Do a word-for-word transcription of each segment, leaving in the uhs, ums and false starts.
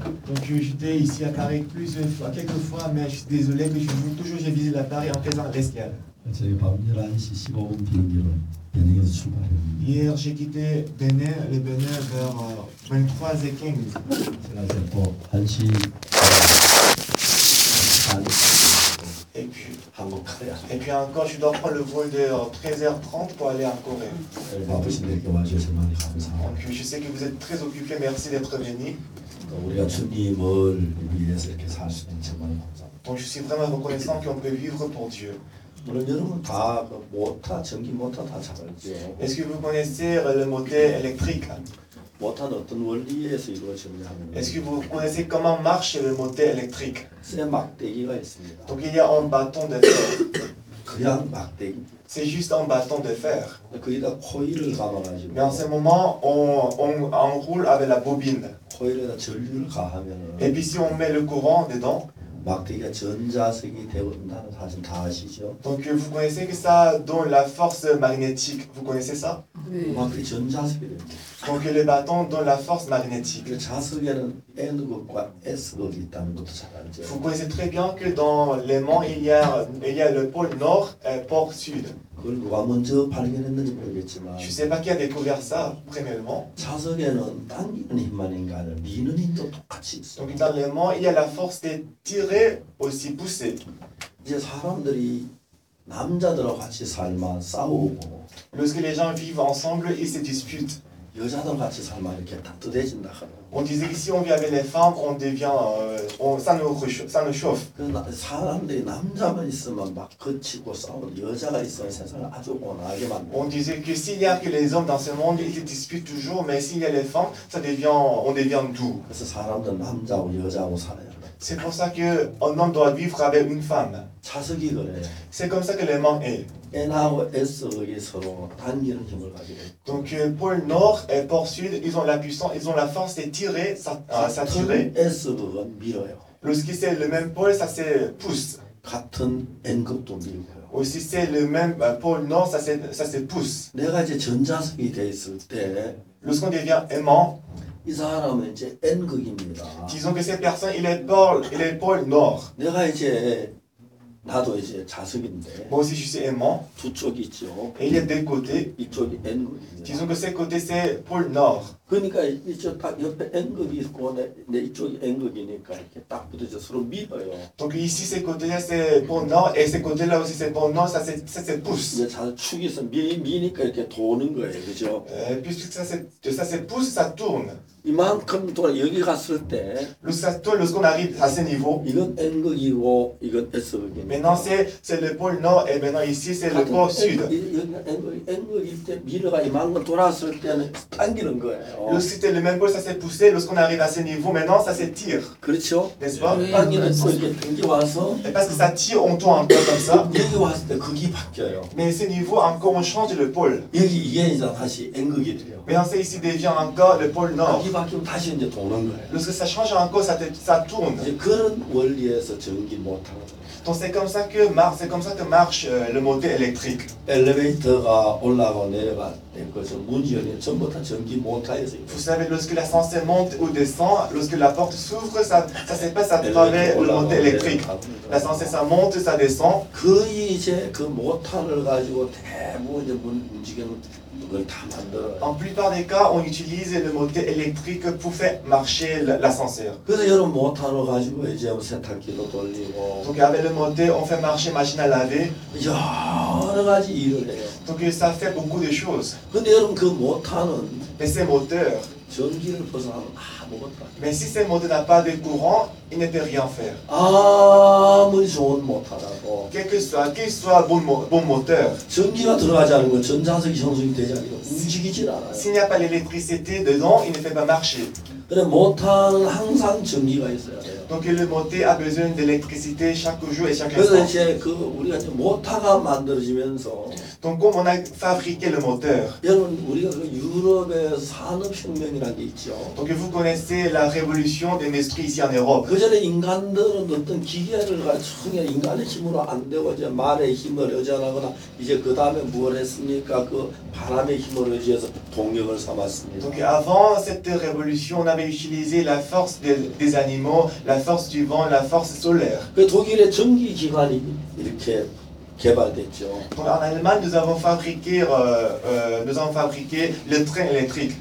Donc j'étais ici à Paris plusieurs fois, quelques fois, mais je suis désolé que je joue toujours, j'ai visité la Paris en faisant l'escale. 저희 밤 열한 시 십오 분 비행기로 연행에서 출발했는데 Hier, j'ai quitté Bénin, le Bénin vers euh, vingt-trois heures quinze. 제가 이제 또 한 시 반 Et puis, 한국 가야 et puis encore, je dois prendre le vol de euh, treize heures trente pour aller en Corée. 바쁘신데 이렇게 와주셔서 많이 감사하고 Donc je sais que vous êtes très occupés, merci d'être venus. 또 우리가 주님을 위해서 이렇게 살 수 있는 정말 감사합니다. Donc je suis vraiment reconnaissant qu'on peut vivre pour Dieu. 물론 여러분 다 그 모터 전기 모터 다 잘 알죠. Est-ce que vous connaissez euh, le moteur électrique? 모터는 어떤 원리에서 이루어지느냐 하면 Est-ce que vous connaissez comment marche le moteur électrique? 쇠 막대기가 있습니다. Donc il y a un bâton de fer. 그냥 막대기. C'est juste un bâton de fer. 거기다 코일을 감아가지고 Mais en ce moment, on, on enroule avec la bobine. 코일에다 전류를 가하면 Et puis si on met le courant dedans, 막대기가 전자석이 되어온다는 사실 다 아시죠? donc vous connaissez que ça donne la force magnétique. Vous connaissez ça? 막대기 전자석이 됩니다. Donc le bâton donne la force magnétique. 그 자석에는 N극과 S극이 있다는 것도 잘 알죠. Vous connaissez très bien que dans l'aimant, il y a, il y a le pôle nord et le pôle sud. 그걸 누가 먼저 발견했는지 모르겠지만 Je ne sais pas qui a découvert ça, premièrement. 자석에는 당기는 힘만 있는 게 아니라 미는 힘도 똑같이 있어. Donc dans l'aimant, il y a la force de tirer aussi pousser. 이제 사람들이 남자들하고 같이 살면 싸우고 Lorsque les gens vivent ensemble, ils se disputent. 여자들 같이 살면 이렇게 따뜻해진다 하고. On disait que si on vit avec les femmes, on devient, euh, on, ça, nous réchauffe, ça nous chauffe. 그 나- 사람들이 남자만 있으면 막 거치고 싸우고 여자가 있으면 세상을 아주 온화하게 만들어. On disait que s'il n'y a que les hommes dans ce monde, ils se disputent toujours, mais s'il y a les femmes, ça devient, on devient doux. 그래서 사람들 남자하고 여자하고 살아야 돼. C'est pour ça qu'un homme doit vivre avec une femme. 자석이 그래. C'est comme ça que l'aimant est. N하고 S극이 서로 당기는 힘을 가지고 있고. Donc euh, pôle nord et pôle sud, ils ont la puissance, ils ont la force de tirer, ça, ah, ça tirer. 같은 S극은 밀어요. Lorsque c'est le même pôle, ça se pousse. 같은 N극도 밀고요. Aussi c'est le même euh, pôle nord, ça se, ça se pousse. 내가 이제 전자석이 돼 있을 때 이 Lorsqu'on devient aimant, 사람은 이제 N극입니다. disons que cette personne, il est pôle, il est pôle nord. 내가 이제 나도 이제 자석인데 Moi aussi je suis aimant. 두 쪽이 있죠. Et il y a deux côtés. 이쪽이 N극입니다. Disons que ces côtés c'est pôle nord. 그러니까 이쪽 딱 옆에 N극이 있고 내, 내 이쪽이 N극이니까 이렇게 딱 붙어서 서로 밀어요. Donc ici ces côtés-là c'est pôle nord et ces côtés-là aussi c'est pôle nord, ça se, ça se pousse. 이제 자 축에서 미, 미니까 이렇게 도는 거예요, 그죠? Euh, puisque ça se, ça se pousse, ça tourne. 이만큼 돌아 여기 갔을 때 Lorsque ça tourne, lorsqu'on arrive à ce niveau, 이건 N극이고 이건 S극이니까. maintenant c'est, c'est le pôle nord et maintenant ici c'est le pôle sud. 여기가 N극, N극일 때 미러가 이만큼 돌았을 때는 당기는 거예요. Lorsque c'était le même pôle, ça s'est poussé. Lorsqu'on arrive à ce niveau, maintenant ça se tire. 그렇죠? N'est-ce pas? 당기는 또 이렇게 당기 와서 Et parce que ça tire, on tourne encore comme ça. 여기 왔을 때 극이 바뀌어요. Mais ce niveau, encore on change le pôle. 여기 이게 이제 다시 N극이 돼요. Maintenant c'est ici devient encore le pôle nord. 극이 바뀌면 다시 이제 도는 거예요. Lorsque ça change encore, ça, te, ça tourne. 이제 그런 원리에서 전기 모터거든요. Donc c'est comme ça que marche, c'est comme ça que marche euh, le moteur électrique. 엘리베이터가 올라가고 내려갈 때 그래서 문이 열리면 전부 다 전기 모터에서 Vous savez, lorsque l'ascenseur monte ou descend, lorsque la porte s'ouvre, ça, ça se passe à travers le moteur électrique. L'ascenseur ça monte, ça descend. 거의 이제 그 모터를 가지고 대부분 이제 문 움직이는 걸 다 만들어요. En plupart des cas, on utilise le moteur électrique pour faire marcher l'ascenseur. 그래서 여러분 모터를 가지고 이제 세탁기도 돌리고 Donc avec le moteur, on fait marcher machine à laver. 여러 가지 일을 해요. Donc ça fait beaucoup de choses. 근데 여러분 그 모터는 Mais ces moteurs, 전기를 벗어나면 아무것도 안 돼요. mais si ces moteurs n'ont pas de courant, ils ne peuvent rien faire. 아무리 좋은 모터라도 Quel que soit, quel soit bon, mo- bon moteur, 전기가 들어가지 않으면 전자석이 형성이 되지 않으면 움직이질 않아요. s'il n'y a pas l'électricité dedans, il ne fait pas marcher. 그래 모터는 항상 전기가 있어야 돼요. Donc le moteur a besoin d'électricité chaque jour et chaque 그래서 instant. 이제 그 우리가 이제 모터가 만들어지면서 Donc comme on a fabriqué le moteur, 여러분 우리가 그 유럽의 산업혁명이라는 게 있죠. donc vous connaissez la révolution des esprits ici en Europe. 그 전에 인간들은 어떤 기계를 가지고 인간의 힘으로 안 되고 이제 말의 힘을 의존하거나 이제 그 다음에 뭘 했습니까? 그 바람의 힘을 의지해서 동력을 삼았습니다. Donc avant cette révolution, on avait savait utiliser la force des, des animaux, la force du vent, la force solaire. 그 독일의 전기 기관이 이렇게 개발됐죠. Donc en Allemagne, nous avons fabriqué, euh, euh, nous avons fabriqué le train électrique.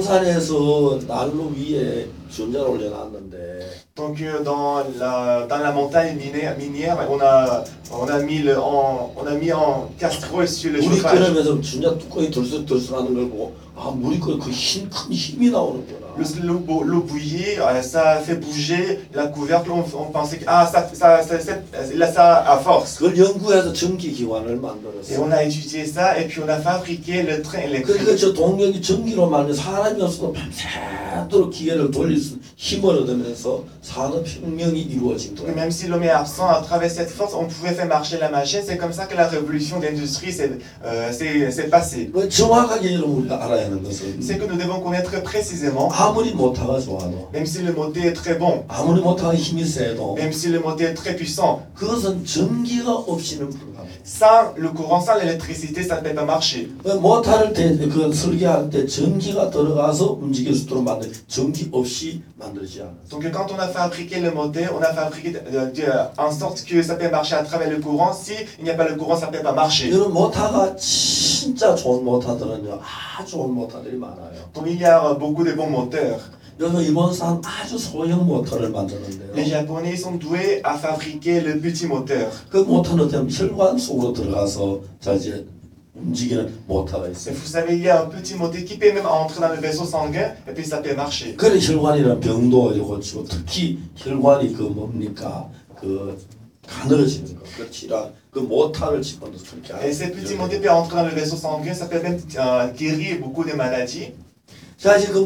광산에서 난로 위에 전자를 올려놨는데 Donc euh, dans la dans la montagne minière, minière on a on a mis le en, on a mis en casserole sur le 물이 chauffage. 끓으면서 전자 뚜껑이 들썩들썩하는 걸 보고 아 물이 끓어 그힘 큰 힘이 나오는구나. Lorsque l'eau bou- l'eau bouillit, euh, ça fait bouger la couvercle. On, on pensait que ah ça ça ça, ça, là, ça a force. 그걸 연구해서 전기 기관을 Et 만들었어요. on a étudié ça et puis on a fabriqué le train électrique. 그러니까 저 동력이 전기로 만든 사람이 없어도 밤새도록 기계를 돌릴 수 힘을 얻으면서 산업혁명이 이루어진 Donc, 거예요. même si l'homme est absent, à travers cette force, on pouvait faire marcher la machine. C'est comme ça que la révolution d'industrie s'est euh, s'est- s'est passée. 그 정확하게 여러분 우리가 알아야 하는 것은 C'est que nous devons connaître précisément, 아무리 모터가 좋아도 même si le moteur est très bon, 아무리 모터가 힘이 세도 même si le moteur est très puissant, 그것은 전기가 없이는 불가합니다. sans le courant, sans l'électricité, ça ne peut pas marcher. 그 모터를 대, 그 설계할 때 전기가 들어가서 움직일 수 있도록 만든 전기 없이 만들지 않아요. Donc quand on a fabriqué le moteur, on a fabriqué euh, de- en sorte que ça peut marcher à travers le courant. Si il n'y a pas le courant, ça ne peut pas marcher. 이런 모터가 진짜 좋은 모터들은요 아주 좋은 모터들이 많아요. Donc il y a euh, beaucoup de bons moteurs. 여기서 일본산 아주 소형 모터를 만드는데요. Les Japonais ils sont doués à fabriquer le petit moteur. 그 모터는 그냥 혈관 속으로 들어가서 자 이제 움직이는 모터가 Et 있어요. vous savez, il y a un petit moteur qui peut même entrer dans le vaisseau sanguin et puis ça peut marcher. 그래 혈관이라는 병도 이제 고치고 특히 혈관이 그 뭡니까 그 가늘어지는 거, 그 질환, 그 모터를 집어넣어서 그렇게 Et ces petits moteurs peuvent entrer dans le vaisseau sanguin, ça peut même euh, guérir beaucoup de maladies. 자 이제 그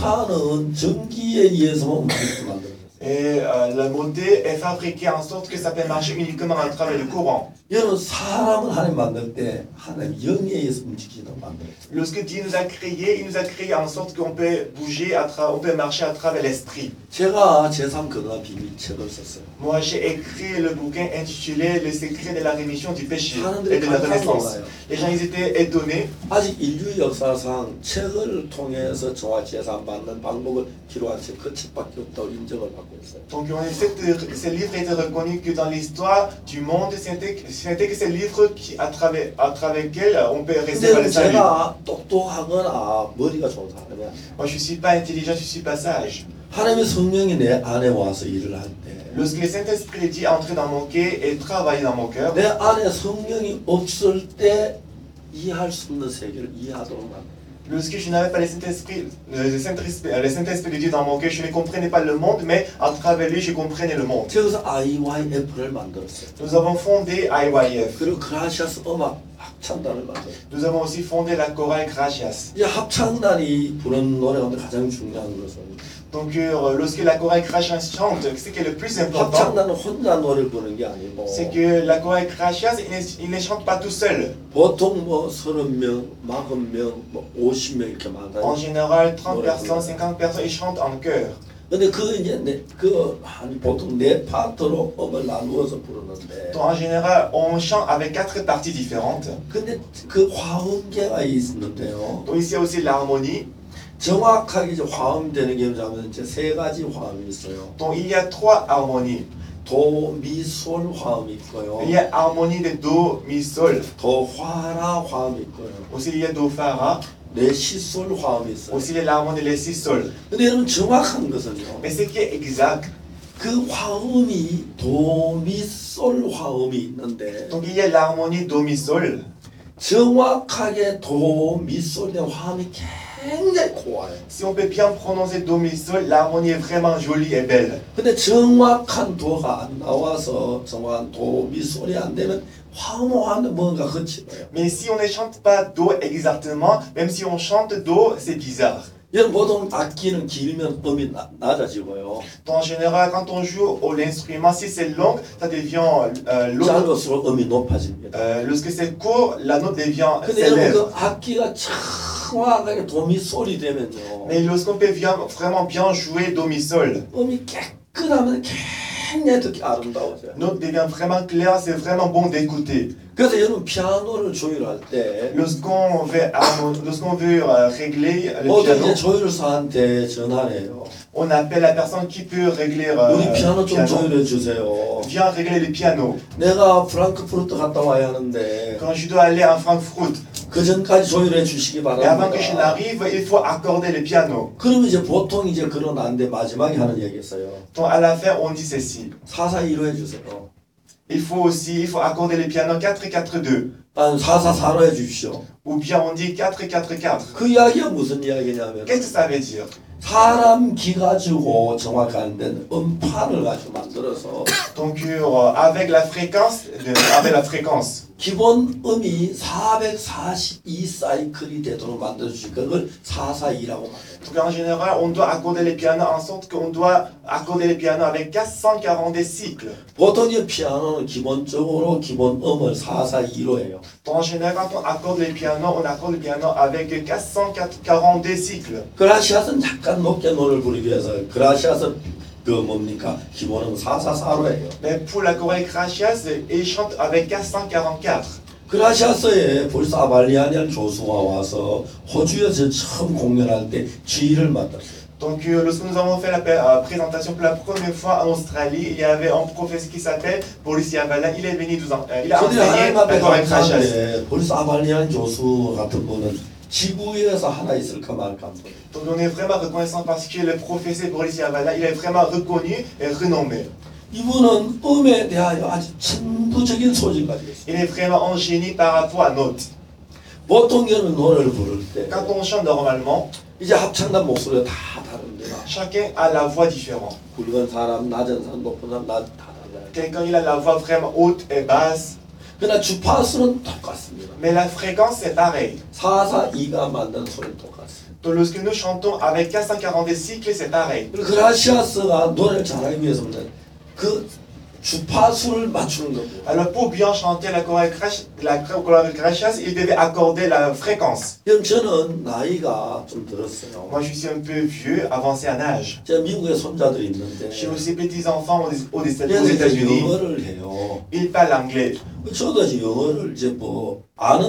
모터는 전기에 의해서만 움직일 수 만들어졌어요. Et euh, le moteur est fabriqué en sorte que ça peut marcher uniquement à travers le courant. 여러분 사람을 하나님 만들 때 하나님 영에 의해서 움직이도록 만들었어요. Lorsque Dieu nous a créés, il nous a créés en sorte qu'on peut bouger, à tra- on peut marcher à travers l'esprit. 제가 제삼 건강 비밀 책을 썼어요. Moi, j'ai écrit le bouquin intitulé Le secret de la rémission du péché et 사람들이 de la 깜짝 renaissance. 놀라요. Les gens, ils étaient étonnés. 아직 인류 역사상 책을 통해서 정화 재산 받는 방법을 기록한 책 그 책밖에 없다고 인정을 받고 있어요. Donc, on est- cette- ce livre a été reconnu que dans l'histoire du monde, c'était c'était que ce livre qui, à travers, à travers lequel on peut recevoir 근데 le salut. 제가 똑똑하거나 머리가 좋은 사람이야. Moi, je ne suis pas intelligent, je ne suis pas sage. 하나님의 성령이 내 안에 와서 일을 할 때 내 Lorsque le Saint-Esprit dit entrer dans mon cœur et travailler dans mon cœur, 안에 성령이 없을 때 이해할 수 없는 세계를 이해하도록 만들어요. lorsque je n'avais pas le Saint-Esprit, le Saint-Esprit, le Saint-Esprit de Dieu dans mon cœur, je ne comprenais pas le monde, mais à travers lui, je comprenais le monde. 그래서 아이와이에프를 만들었어요. Nous avons fondé I Y F. 그리고 그라시아스 음악 합창단을 만들었어요. Nous avons aussi fondé la chorale Gracias. 이 합창단이 부르는 노래 가운데 가장 중요한 것은 Donc, euh, lorsque la chorale Gracias chante, ce qui est le plus important, 합창단은 혼자 노래를 부르는 게 아니고 c'est que la chorale Gracias, il ne, il ne chante pas tout seul. 보통 뭐 서른 명, 마흔 명, 뭐 오십 명 이렇게 En 많아요. général, trente personnes, cinquante personnes, ils chantent en chœur. 근데 그 이제 네, 그 한 보통 네 파트로 음을 나누어서 부르는데 Donc, en général, on chante avec quatre parties différentes. 근데 그 화음계가 있는데요. Donc, ici il y a aussi l'harmonie. 정확하게 이제 화음되는 게 뭐냐면 이제 세 가지 화음이 있어요. Donc, il y a trois harmonies. 도, 미, 솔 화음이 있고요. Il y a harmonie de Do, Mi, Sol. 도, 화라 화음이 있고요. Aussi, il y a Do, Fa, Ra. 레, 시, 솔 화음이 있어요. Aussi, il y a l'harmonie de Si, Sol. 근데 여러분 정확한 것은요. Mais ce qui est exact, 그 화음이 도, 미, 솔 화음이 있는데 donc il y a l'harmonie Do, Mi, Sol. 정확하게 도, 미, 솔 된 화음이 굉장히 고와요. Si on peut bien prononcer Do, Mi, Sol, l'harmonie est vraiment jolie et belle. 근데 정확한 도가 안 나와서 정확한 도, 미, 솔이 안 되면 화음화하는 뭔가 거칠어요. Mais si on ne chante pas Do exactement, même si on chante Do, c'est bizarre. 여러분 보통 악기는 길면 음이 나, 낮아지고요. Donc, en général, quand on joue au l'instrument, si c'est long, ça devient euh, l'autre. 짧을수록 음이 높아집니다. Euh, lorsque c'est court, la note devient 근데 여러분 s'élève. 그 악기가 정확하게 도미 솔이 되면요. Mais lorsqu'on peut bien, vraiment bien jouer Do, Mi, Sol, 음이 깨끗하면 굉장히 듣기 아름다워져요. Notre devient vraiment clair, c'est vraiment bon d'écouter. 그래서 여러분 피아노를 조율할 때 Lorsqu'on veut, harmon- lorsqu'on veut euh, régler le 어떤 piano, 이제 조율사한테 전화해요. on appelle la personne qui peut régler euh, 우리 le 피아노 좀 piano. 조율해 주세요. Viens régler le piano. 내가 프랑크푸르트 갔다 와야 하는데 Quand je dois aller à Francfort, 그 전까지 조율해 주시기 et avant que je 바랍니다. n'arrive, il faut accorder le piano. 그러면 이제 보통 이제 그런 안데 마지막에 하는 얘기 있어요. Donc à la fin, on dit ceci. 사사이로 해주세요. Il faut aussi, il faut accorder le piano quatre quatre deux. 아니 사사사로 해주십시오. Ou bien on dit quatre quatre quatre. 그 이야기가 무슨 이야기냐면 Qu'est-ce que ça veut dire? 사람 기 가지고 정확한 데는 음판을 가지고 만들어서 Donc euh, avec la fréquence, de, avec la fréquence. 기본 음이 사백사십이 사이클이 되도록 만들어주시 그걸 사사이라고 말해요. Donc en général, on doit accorder les pianos en sorte qu'on doit accorder les pianos avec quatre cent quarante cycles. 보통 이 피아노는 기본적으로 기본 음을 사사이로 해요. Donc en général, quand on accorde les pianos, on accorde le piano avec quatre cent quarante cycles. 그라시아스는 약간 높게 노래를 부르기 위해서 그라시아스 그 뭡니까 기본음 사사사로 해요. Mais pour la chorale Gracias, ils chantent avec quatre cent quarante-quatre. 그라시아스에 볼스 아발리아니안 교수가 와서 호주에서 처음 공연할 때 지휘를 맡았어요. Donc euh, lorsque nous avons fait la euh, présentation pour la première fois en Australie, il y avait un professeur qui s'appelle Boris Yavalin. Il est venu nous en, euh, il a 그들이 enseigné 하나님 la 앞에 chorale Gracias. 감사한데 볼스 아발리아니안 교수 같은 분은 지구에서 하나 있을까 말까 한 분. Donc on est vraiment reconnaissant parce que le professeur Boris Yavalin, il est vraiment reconnu et renommé. 이분은 음에 대하여 아주 천부적인 소질 가지고 있어요. Il est vraiment un génie par rapport à notre. 보통 여는 노래를 부를 때 Quand on chante normalement, 이제 합창단 목소리가 다 다른데요. chacun a la voix différente. 굵은 사람, 낮은 사람, 높은 사람 다 달라요. Quelqu'un il a la voix vraiment haute et basse, 그러나 주파수는 똑같습니다. mais la fréquence c'est pareil. 사사이가 만든 소리는 똑같습니다. Donc lorsque nous chantons avec quatre cent quarante cycles, c'est pareil. 그라시아스가 노래를 잘하기 위해서는 그 주파수를 맞추는 겁니다. Alors pour bien chanter la chorale Grac- la chorale Gracias, il devait accorder la fréquence. 그럼 저는 나이가 좀 들었어요. Moi je suis un peu vieux, avancé en âge. 제가 미국에 손자들이 있는데 J'ai aussi petits-enfants aux aux 얘네들 États-Unis. 영어를 해요. Ils parlent anglais. 저도 이제 영어를 이제 뭐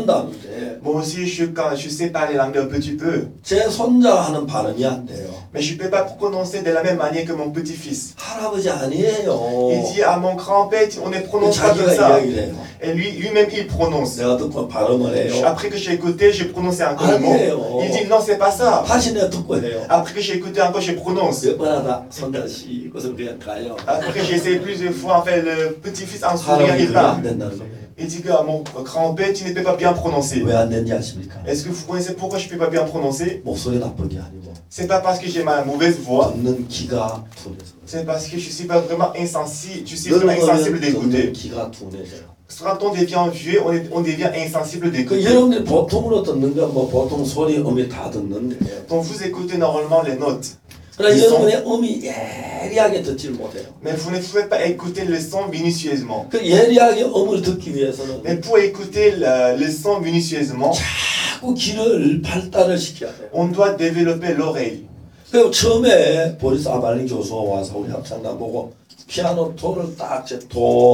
아는다는데 Moi aussi je, suis, quand, je sais parler l'anglais un petit peu. 제 손자 하는 발음이 안 돼요. Mais je ne peux pas prononcer de la même manière que mon petit-fils. 할아버지 아니에요. Il dit à mon grand-père, on ne prononce pas comme 자기가 ça. 이야기를 해요. Et lui, lui-même, il prononce. 내가 듣고 발음을 해요. Après que j'ai écouté, j'ai prononcé encore le mot. 아니에요. Il dit non, c'est pas ça. 다시 내가 듣고 해요. Après que j'ai écouté encore, je prononce. 몇 번 하다 손자 씻고서 그냥 가요. Après j'ai essayé plusieurs fois, en fait, le petit-fils en souriant, 할아버지 il 그게 안 parle. 된다는 거예요. Il dit que à mon grand-père, tu ne peux pas bien prononcer. 왜 안 되는지 아십니까? Est-ce que vous connaissez pourquoi je ne peux pas bien prononcer? 목소리 나쁜 게 아니고 C'est pas parce que j'ai ma mauvaise voix, 듣는 귀가 둔해서 c'est parce que je suis pas vraiment insensible, je suis vraiment insensible 늙으면 d'écouter. 듣는 귀가 둔해져요. Quand on devient vieux, on, est- on devient insensible 그 d'écouter. 여러분들이 보통으로 듣는 건 뭐 보통 소리 음이 다 듣는데 Donc vous écoutez normalement les notes, 그러나 이 성- 여러분의 음이 예리하게 듣질 못해요. mais vous ne pouvez pas écouter le son minutieusement. 그 예리하게 음을 듣기 위해서는 Mais pour écouter le, le son minutieusement, 자꾸 귀를 발달을 시켜야 돼요. on doit développer l'oreille. 그리고 처음에 보리스 아발린 교수가 와서 우리 합창단 보고 피아노 도를 딱 제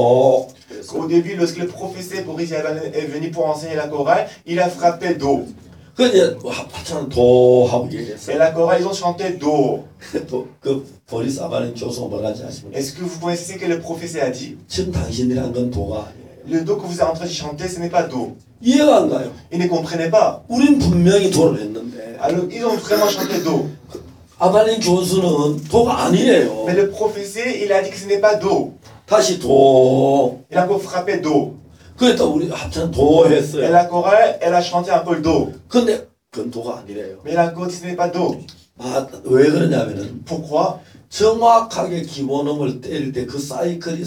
도. Au début, lorsque le professeur Boris Yavalin est venu pour enseigner la chorale, il a frappé Do. 그 이제 합창 도 하고 Et 얘기했어요. la chorale, ils ont chanté Do. 또 그 보리스 아발린 교수가 뭐라지 아십니까? Est-ce que vous connaissez ce que le professeur a dit? 지금 당신들이 한 건 도가 아니에요. Le Do que vous êtes en train de chanter, ce n'est pas Do. 이해가 안 가요. Ils ne comprenaient pas. 우린 분명히 도를 했는데 Alors, ils ont vraiment chanté Do. 아발린 교수는 도가 아니에요. Mais le professeur, il a dit que ce n'est pas Do. 다시 도. Il a encore frappé Do. 그랬다 우리 합창 도 Et 했어요. la chorale, elle a chanté encore le Do. 근데 그건 도가 아니래요. Mais la chorale, ce n'est pas Do. 아, 왜 그러냐면은 Pourquoi? 정확하게 기본음을 때릴 때 그 사이클이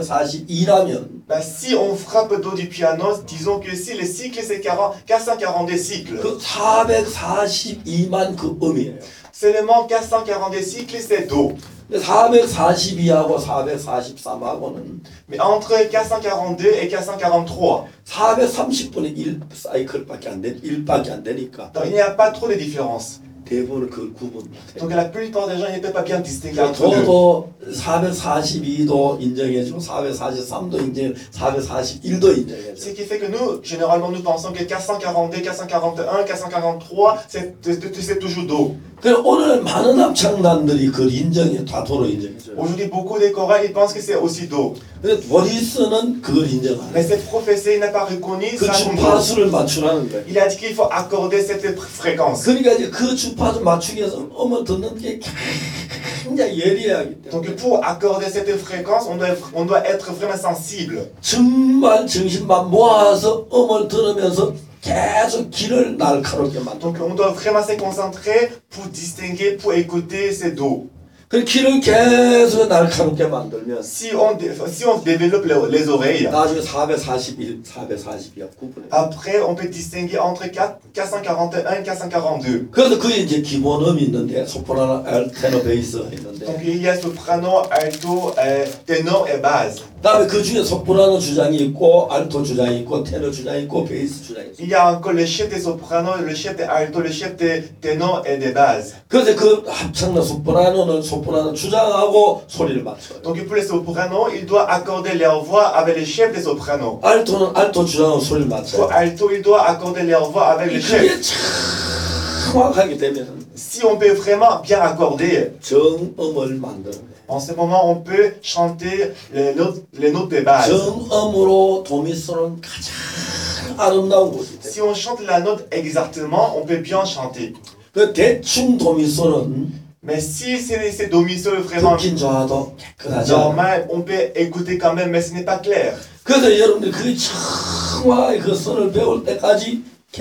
사백사십이라면 Ben, si on frappe Do du piano, disons que si le cycle c'est quarante, quatre cent quarante cycles, 그 사백사십이만 그 음이에요. seulement quatre cent quarante cycles c'est Do. 근데 사백사십이하고 사백사십삼하고는 Mais entre quatre cent quarante-deux et quatre cent quarante-trois, 사백삼십분의 일 사이클밖에 안 되, 일밖에 안 되니까 donc il n'y a pas trop de différence. 대부분 그걸 구분 못해요. Donc la plupart des gens ils ne peuvent pas bien distinguer entre deux. 저도 사백사십이 도 인정해주고 사백사십삼 도 인정, 사백사십일 도 인정해줘. Ce qui fait que nous, généralement, nous pensons que quatre cent quarante-deux, quatre cent quarante et un, quatre cent quarante-trois, c'est c'est toujours do. 그래서 오늘 많은 합창단들이 그걸 인정해, 다도로 인정해줘요. Aujourd'hui, beaucoup des chorales, ils pensent que c'est aussi do. 근데 워리스는 그걸 인정 안 Mais 해요. cette prophétie n'a pas reconnu 그 ça comme do. 주파수를 맞추라는 거예요. Il a dit qu'il faut accorder cette fréquence. 그러니까 이제 그 주파수 맞추기 위해서 음을 듣는 게 굉장히 예리해야 하기 Donc 때문에 pour accorder cette fréquence, on doit, on doit être vraiment sensible. 정말 정신만 모아서 음을 들으면서 계속 귀를 날카롭게 만들어. Donc on doit vraiment se concentrer pour distinguer, pour écouter ces do. 그 귀를 계속 날카롭게 만들면 Si on, dé- si on développe les, les oreilles, 나중에 사백사십일, 사백사십이가 구분해. après on peut distinguer entre quatre cent quarante et un et quatre cent quarante-deux. 그래서 그게 이제 기본음이 있는데 소프라노, 알, 테너, 베이스가 있는데 Donc il y a soprano, alto, euh, ténor et basse. 그다음에 그 중에 소프라노 주장이 있고 알토 주장이 있고 테너 주장이 있고 베이스 주장이 있어. Il y a encore le chef des sopranos, le chef des alto, le chef des ténors et des basses. 그래서 그 합창단 소프라노는 소프라노 주장하고 소리를 맞춰요. Donc pour les sopranos, il doit accorder leur voix avec le chef des sopranos. 알토는 알토 주장하고 소리를 Pour 맞춰요. alto, il doit accorder leur voix avec le chef. 그게 정확하게 되면 Si on peut vraiment bien accorder, 정음을 만드는 거예요. en ce moment on peut chanter les notes, les notes des basses. 정음으로 도미소는 가장 아름다운 곳이 돼요. Si on chante la note exactement, on peut bien chanter. 그 대충 도미소는 Mais si c'est c'est do mi sol vraiment 듣긴 좋아도 깨끗하죠. normal, on peut écouter quand même, mais ce n'est pas clair. 그래서 여러분들 그 정확하게 그 선을 배울 때까지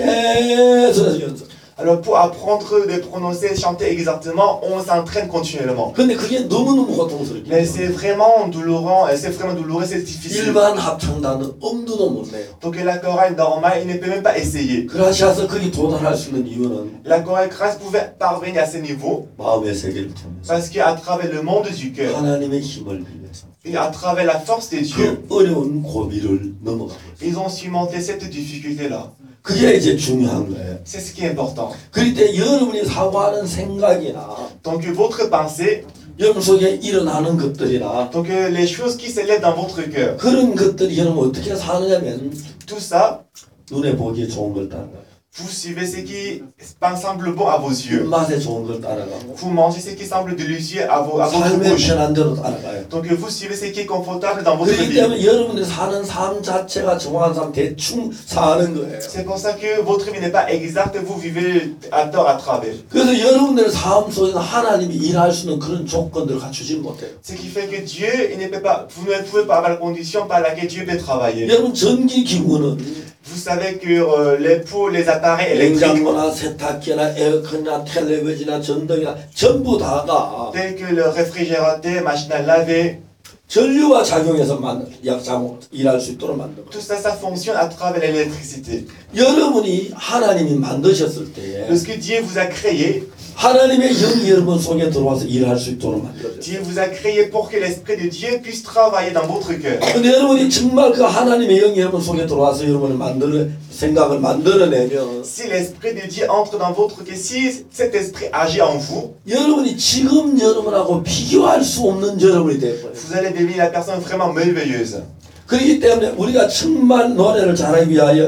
계속 연습. Alors pour apprendre de prononcer et chanter exactement, on s'entraîne continuellement. 근데 그게 너무너무 고통스럽게. Mais c'est vraiment douloureux, et c'est vraiment douloureux, c'est difficile. 일반 합창단은 엄두도 못 내요. Donc la chorale normale, il ne peut même pas essayer. 그라시아서 거기 도달할 수 있는 이유는 La chorale grâce pouvait parvenir à ce niveau 마음의 세계를 통해서 parce qu'à travers le monde du cœur, 하나님의 힘을 빌려서 et à travers la force des dieux, 그 어려운 고비를 넘어가고 있어요. ils ont surmonté cette difficulté-là. 그게 이제 중요한 거예요. C'est ce qui est important. 그럴 때 여러분이 사고하는 생각이나 Donc votre pensée, 여러분 속에 일어나는 것들이나 donc euh, les choses qui s'élèvent dans votre cœur, 그런 것들이 여러분 어떻게 사느냐면 tout ça, 눈에 보기에 좋은 걸 따라가요. vous suivez ce qui semble bon à vos yeux. 입맛에 좋은 걸 따라가고 Vous mangez ce qui semble délicieux à, vos, à votre 삶의 bouche. 편한 대로 따라가요. Donc vous suivez ce qui est confortable dans votre 그렇기 vie. 때문에 여러분들이 사는 삶 자체가 정확한 삶 대충 사는 거예요. C'est pour ça que votre vie n'est pas exacte, vous vivez à tort à travers. 그래서 여러분들의 삶 속에서 하나님이 일할 수 있는 그런 조건들을 갖추지 못해요. Ce qui fait que Dieu, il ne peut pas, vous ne pouvez pas avoir la condition par laquelle Dieu peut travailler. 여러분 전기 기구는 Vous savez que euh, les, pour les appareils électriques, 냉장고나 세탁기나 에어컨이나 텔레비전이나 전등이나 전부 다가 tels que le réfrigérateur, machine à laver, 전류와 작용해서 만, 약장 일할 수 있도록 만든 거예요. tout ça, ça fonctionne à travers l'électricité. 여러분이 하나님이 만드셨을 때에 Lorsque Dieu vous a créé, 하나님의 영이 여러분 속에 들어와서 일할 수 있도록 만들어졌어요. Dieu vous a créé pour que l'Esprit de Dieu puisse travailler dans votre cœur. 근데 여러분이 정말 그 하나님의 영이 여러분 속에 들어와서 여러분을 만드는 생각을 만들어내면 Si l'Esprit de Dieu entre dans votre cœur, si cet Esprit agit en vous, 여러분이 지금 여러분하고 비교할 수 없는 여러분이 되어버려요. vous allez devenir la personne vraiment merveilleuse. 그렇기 때문에 우리가 정말 노래를 잘하기 위하여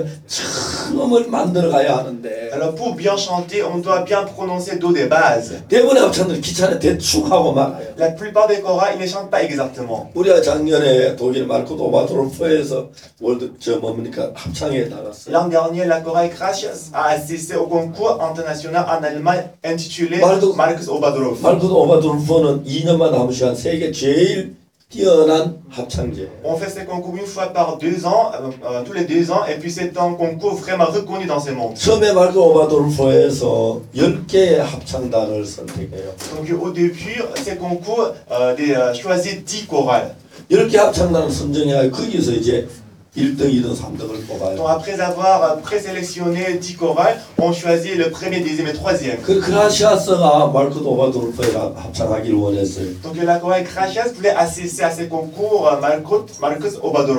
처음을 만들어 가야 하는데 Alors pour bien chanter, on doit bien prononcer do des bases. 대부분의 합창들 귀찮아 대충 하고 말아요. La plupart des chorales, ils ne chantent pas exactement. 우리가 작년에 독일 마르코 오바도르프에서 월드 저 뭡니까 합창회에 나갔어요. L'an dernier, la chorale Crash a assisté au concours international en Allemagne intitulé Marcus- Marcus Obadorov. 마르코 오바도르프는 이 년만 남은 시간 세계 제일 뛰어난 합창제. On fait ce concours une fois par deux ans, euh, euh, tous les deux ans, et puis c'est un concours vraiment reconnu dans ce monde. 처음에 마르코 오바도르프에서 열 개의 합창단을 선택해요. Donc au début, ces concours euh, des, euh, choisit dix chorales. 열 개 합창단을 선정해야 거기서 이제 일 등, 이 등, 삼 등을 Donc 뽑아요. après avoir euh, présélectionné dix chorales, on choisit le premier, deuxième et troisième. 그 크라시아스가 마르코 오바도르프에 합창하기를 원했어요. Donc la chorale Crachas voulait assister à ce concours euh, Marcus, Marcus Obadorov.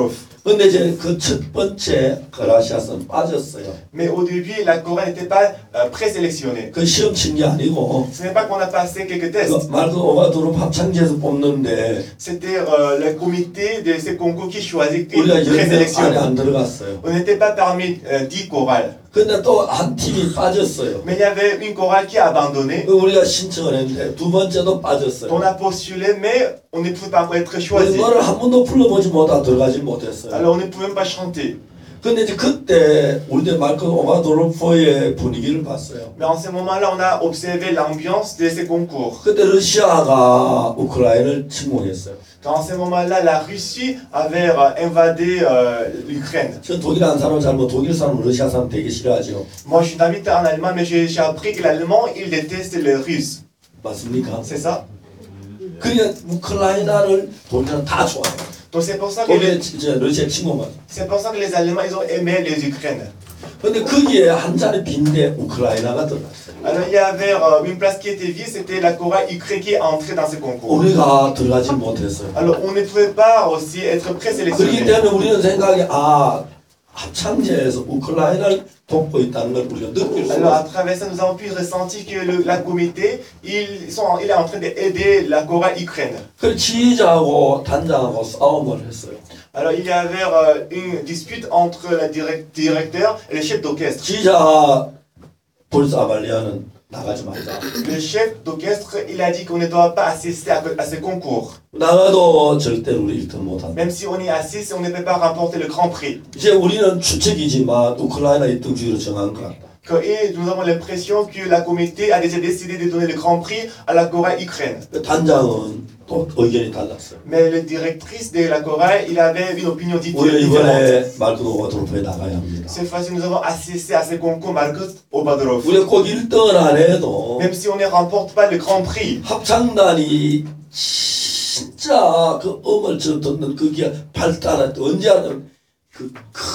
근데 이제 그 첫 번째 거라시아서는 빠졌어요. Mais au début, la Corée n'était pas euh, présélectionnée. 그 시험 친 게 아니고 Ce n'est pas qu'on a passé quelques tests. 그 말그 오바도로 합창제에서 뽑는데 C'était euh, le comité de ces concours qui choisit qui 우리가 열 명 안에 présélectionne. 안 들어갔어요. On n'était pas parmi euh, dix chorales. 근데 또 한 팀이 빠졌어요. Mais il y avait une chorale qui a abandonné. 우리가 신청을 했는데 두 번째도 빠졌어요. On a postulé, mais on ne pouvait pas être 우리 choisi. 노래를 한 번도 불러보지 못하고 들어가지 못했어요. Alors on ne pouvait même pas chanter. 근데 이제 그때 우리들 마크 오바도르포의 분위기를 봤어요. Mais en ce moment-là, on a observé l'ambiance de ces concours. 그때 러시아가 우크라이나를 침공했어요. Dans ce moment-là, la Russie avait euh, invadé euh, l'Ukraine. 저 독일 한 사람 잘못 독일 사람 러시아 사람 되게 싫어하죠. Moi, je suis habité en Allemagne, mais j'ai j'ai appris que l'allemand, il déteste le russe. 맞습니까? C'est ça? 그러니까 우크라이나를 독일은 다 좋아해요. Donc c'est pour ça que 거기에 les, 이제 러시아 침공만. c'est pour ça que les Allemands, ils ont aimé les Ukraines. 근데 거기에 한 자리 빈데 우크라이나가 들어갔어요. Alors il y avait euh, une place qui était vide, c'était la Corée ukrainienne qui est entrée dans ce concours. 우리가 들어가지 못했어요. Alors on ne pouvait pas aussi être 그렇기 présélectionné. 때문에 우리는 생각이 아 합창제에서 우크라이나를 돕고 있다는 걸 우리가 느낄 수 Alors à 있어요. travers ça, nous avons pu ressentir que le, la comité, ils sont, il est en train d'aider la Corée ukrainienne. 그 지휘자하고 단장하고 싸움을 했어요. Alors il y avait euh, une dispute entre le direct- directeur et le chef d'orchestre. 지휘자 보리스 아발리아는 나가지 말자. Le chef d'orchestre, il a dit qu'on ne doit pas assister à, à ce concours. 나가도 절대 우리 일 등 못한다. Même si on y assiste, on ne peut pas remporter le grand prix. 이제 우리는 추측이지만 우크라이나 일 등주의로 정한 것 같다. Que- Et nous avons l'impression que la comité a déjà décidé de donner le grand prix à la Corée ukrainienne. 그 단장은 또 의견이 달랐어요. Mais le directrice de la Corée, il avait une opinion 우리 différente. 이번에 말크도가 도로프에 나가야 합니다. Cette fois-ci, nous avons assisté à ce concours Marcus Obadorov. 우리가 꼭 일 등을 안 해도 Même si on ne remporte pas le grand prix, 합창단이 진짜 그 음을 저 듣는 그게 발달할 때 언제 하냐면 그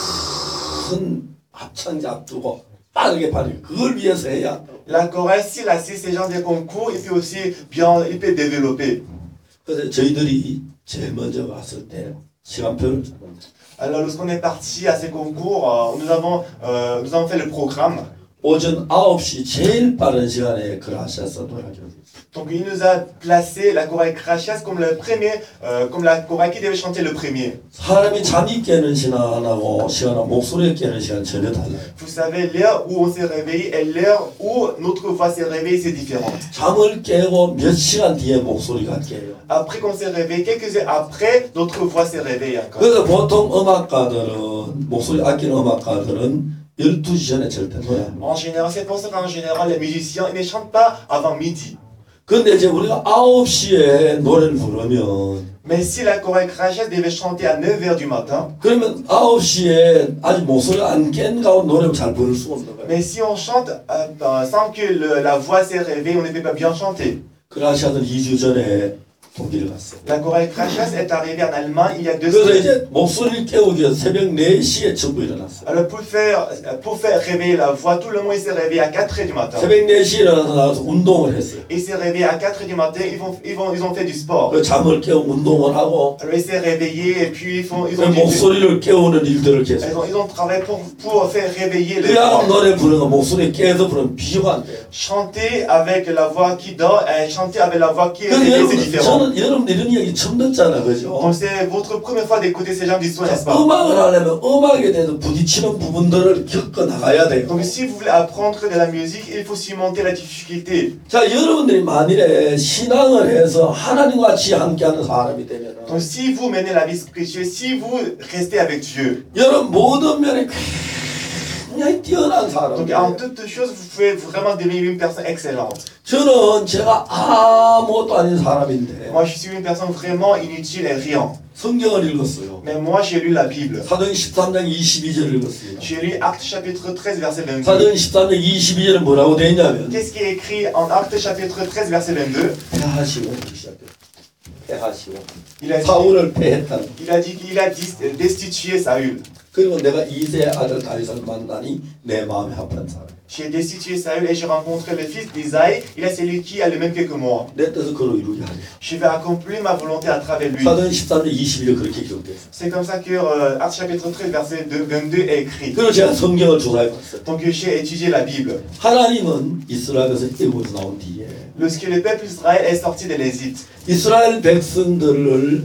큰 합창자 앞두고 빠르게 빠르게 그걸 위해서 해야 한다고. la Corée, s'il assiste à ce genre de concours, il peut aussi bien, il peut développer. 그래서 저희들이 제일 먼저 왔을 때 시간표를 잡았는데 Alors, lorsqu'on est parti à ces concours, euh, nous, avons, euh, nous avons fait le programme. 오전 아홉 시 제일 빠른 시간에 그라시아서 노래하죠. Donc, il nous a placé la Corée Krachas comme le premier, euh, comme la Corée qui devait chanter le premier. 사람이 잠이 깨는 시간하고 시간하고 목소리에 깨는 시간 전혀 달라요. Vous savez, l'heure où on s'est réveillé et l'heure où notre voix s'est réveillée, c'est différent. 잠을 깨고 몇 시간 뒤에 목소리가 깨요. Après qu'on s'est réveillé, quelques heures après, notre voix s'est réveillée encore. 그래서 보통 음악가들은 목소리 아끼는 음악가들은 열두 시 전에 절대 노래 안 해요. En général, c'est pour ça qu'en général, les musiciens ils ne chantent pas avant midi. 근데 이제 우리가 아홉 시에 노래를 부르면 Mais si la Corée Krachas devait chanter à neuf heures du matin, 그러면 아홉 시에 아직 목소리 안 깬 가운데 노래를 잘 부를 수 없는 거예요. mais si on chante euh, euh, sans que le- la voix s'est réveillée, on ne peut pas bien chanter. 그라시아는 이 주 전에 독일을 갔어요. La Corée Krachas est arrivée en Allemagne il y a deux 그래서 semaines. 이제 목소리를 깨우기 위해서 새벽 네 시에 전부 일어났어요. Alors pour faire, pour faire réveiller la voix, tout le monde il s'est réveillé à quatre heures du matin. 새벽 네 시에 일어나서 나가서 운동을 했어요. Il s'est réveillé à quatre heures du matin, ils, vont, ils, vont, ils ont fait du sport. 그 잠을 깨우고 운동을 하고 Alors il s'est réveillé et puis ils, font, ils, 그 ont, 목소리를 깨우는 일들을 계속 ils, ont, ils ont travaillé pour, pour faire réveiller les 그냥 voix. 노래 부르는 거 목소리 깨서 부르면 비교가 안 돼요. Chanter avec la voix qui dort et chanter avec la voix qui est 그래서 réveillée, c'est 여러분, différent. 저는 여러분 이런 이야기 처음 듣잖아, 그죠? Donc c'est votre première fois d'écouter ces gens d'histoire, n'est-ce pas? 음악을 하려면 음악에 대해서 부딪히는 부분들을 겪어 나가야 돼요. Donc si vous voulez apprendre de la musique, il faut surmonter la difficulté. 자, 여러분들이 만일에 신앙을 해서 하나님과 같이 함께하는 사람이 되면 Donc si vous menez la vie spirituelle, si vous restez avec Dieu, 여러분 모든 면에 굉장히 뛰어난 사람. donc en toutes choses, vous pouvez vraiment devenir une personne excellente. 저는 제가 아무것도 아닌 사람인데 Moi, je suis une personne vraiment inutile et rien. 성경을 읽었어요. Mais moi, j'ai lu la Bible. 사도행 십삼 장 이십이 절을 읽었습니다. J'ai lu Actes chapitre treize, verset vingt-deux. 사도행 십삼 장 이십이 절은 뭐라고 되어 있냐면 Qu'est-ce qui est écrit en Actes chapitre treize, verset vingt-deux? 패하시고 시작해요. 패하시고 Il a dit, 사울을 패했다는. il a dit qu'il a dis- destitué Saül. 그리고 내가 이세 아들 다윗을 만나니 내 마음에 합한 사람. J'ai destitué Saül et j'ai rencontré le fils d'Isaïe. Il est celui qui a le même que que moi. 내 뜻을 그로 이루게 하리. Je vais accomplir ma volonté à travers lui. 사도행 십삼 장 이십일 절 그렇게 기록됐어요. C'est comme ça que euh, Actes chapitre treize, verset vingt-deux est écrit. 그리고 제가 성경을 조사해봤어요. Donc j'ai étudié la Bible. 하나님은 이스라엘에서 애굽에서 나온 뒤에 Lorsque le peuple Israël est sorti de l'Égypte, 이스라엘 백성들을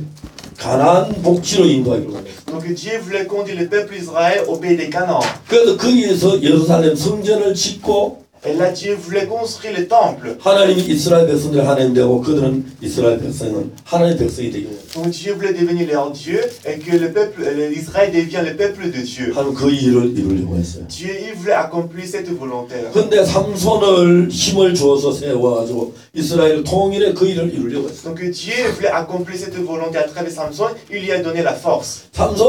가나안 복지로 인도하기로 합니다. donc Dieu voulait conduire le peuple Israël au pays des Canaan. 그래서 거기에서 예루살렘 성전을 짓고 Et là, Dieu voulait construire le temple. 하나님이 이스라엘 백성들이 하나님 되고 그들은 이스라엘 백성은 하나님 백성이 되게 합니다. Donc Dieu voulait devenir leur Dieu et que le peuple l'Israël devient le peuple de Dieu. 하나님 그 일을 이루려고 했어요. Dieu, il voulait accomplir cette volonté. 근데 삼손을 힘을 주어서 세워가지고 이스라엘 통일의 그 일을 이루려고 했어요. Donc Dieu voulait accomplir cette volonté à travers Samson. Il lui a donné la force.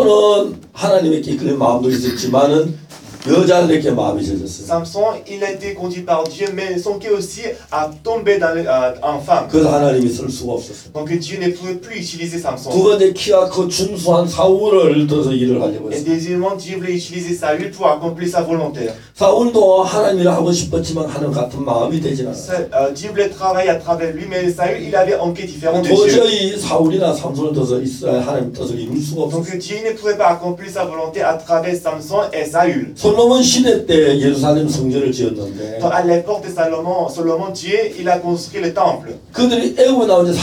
삼손은 하나님에게 이끌린 마음도 있었지만은 여자들에게 마음이 젖었어요. Samson, il a été conduit par Dieu, mais son cœur aussi a tombé dans le, euh, en femme. 그래서 하나님이 쓸 수가 없었어요. Donc Dieu ne pouvait plus utiliser 두 Samson. 번째 키가 크 준수한 사울을 들어서 일을 하려고 Et 했어요. deuxièmement, Dieu voulait utiliser Saül pour accomplir sa volonté. 사울도 하나님을 하고 싶었지만 하나님 같은 마음이 되진 않았어요. Ça, euh, Dieu voulait travailler à travers lui, mais Saül, il avait un cœur différent de Dieu. 도저히 사울이나 삼손을 들어서 이스라엘 하나님 뜻을 이룰 수가 없었어요. Donc Dieu ne pouvait pas accomplir sa volonté à travers Samson et Saül. 솔로몬 시대 때 예루살렘 성전을 지었는데 Donc à l'époque de Salomon, Salomon, Dieu, il a construit le temple. 그들이 애굽에 나온 지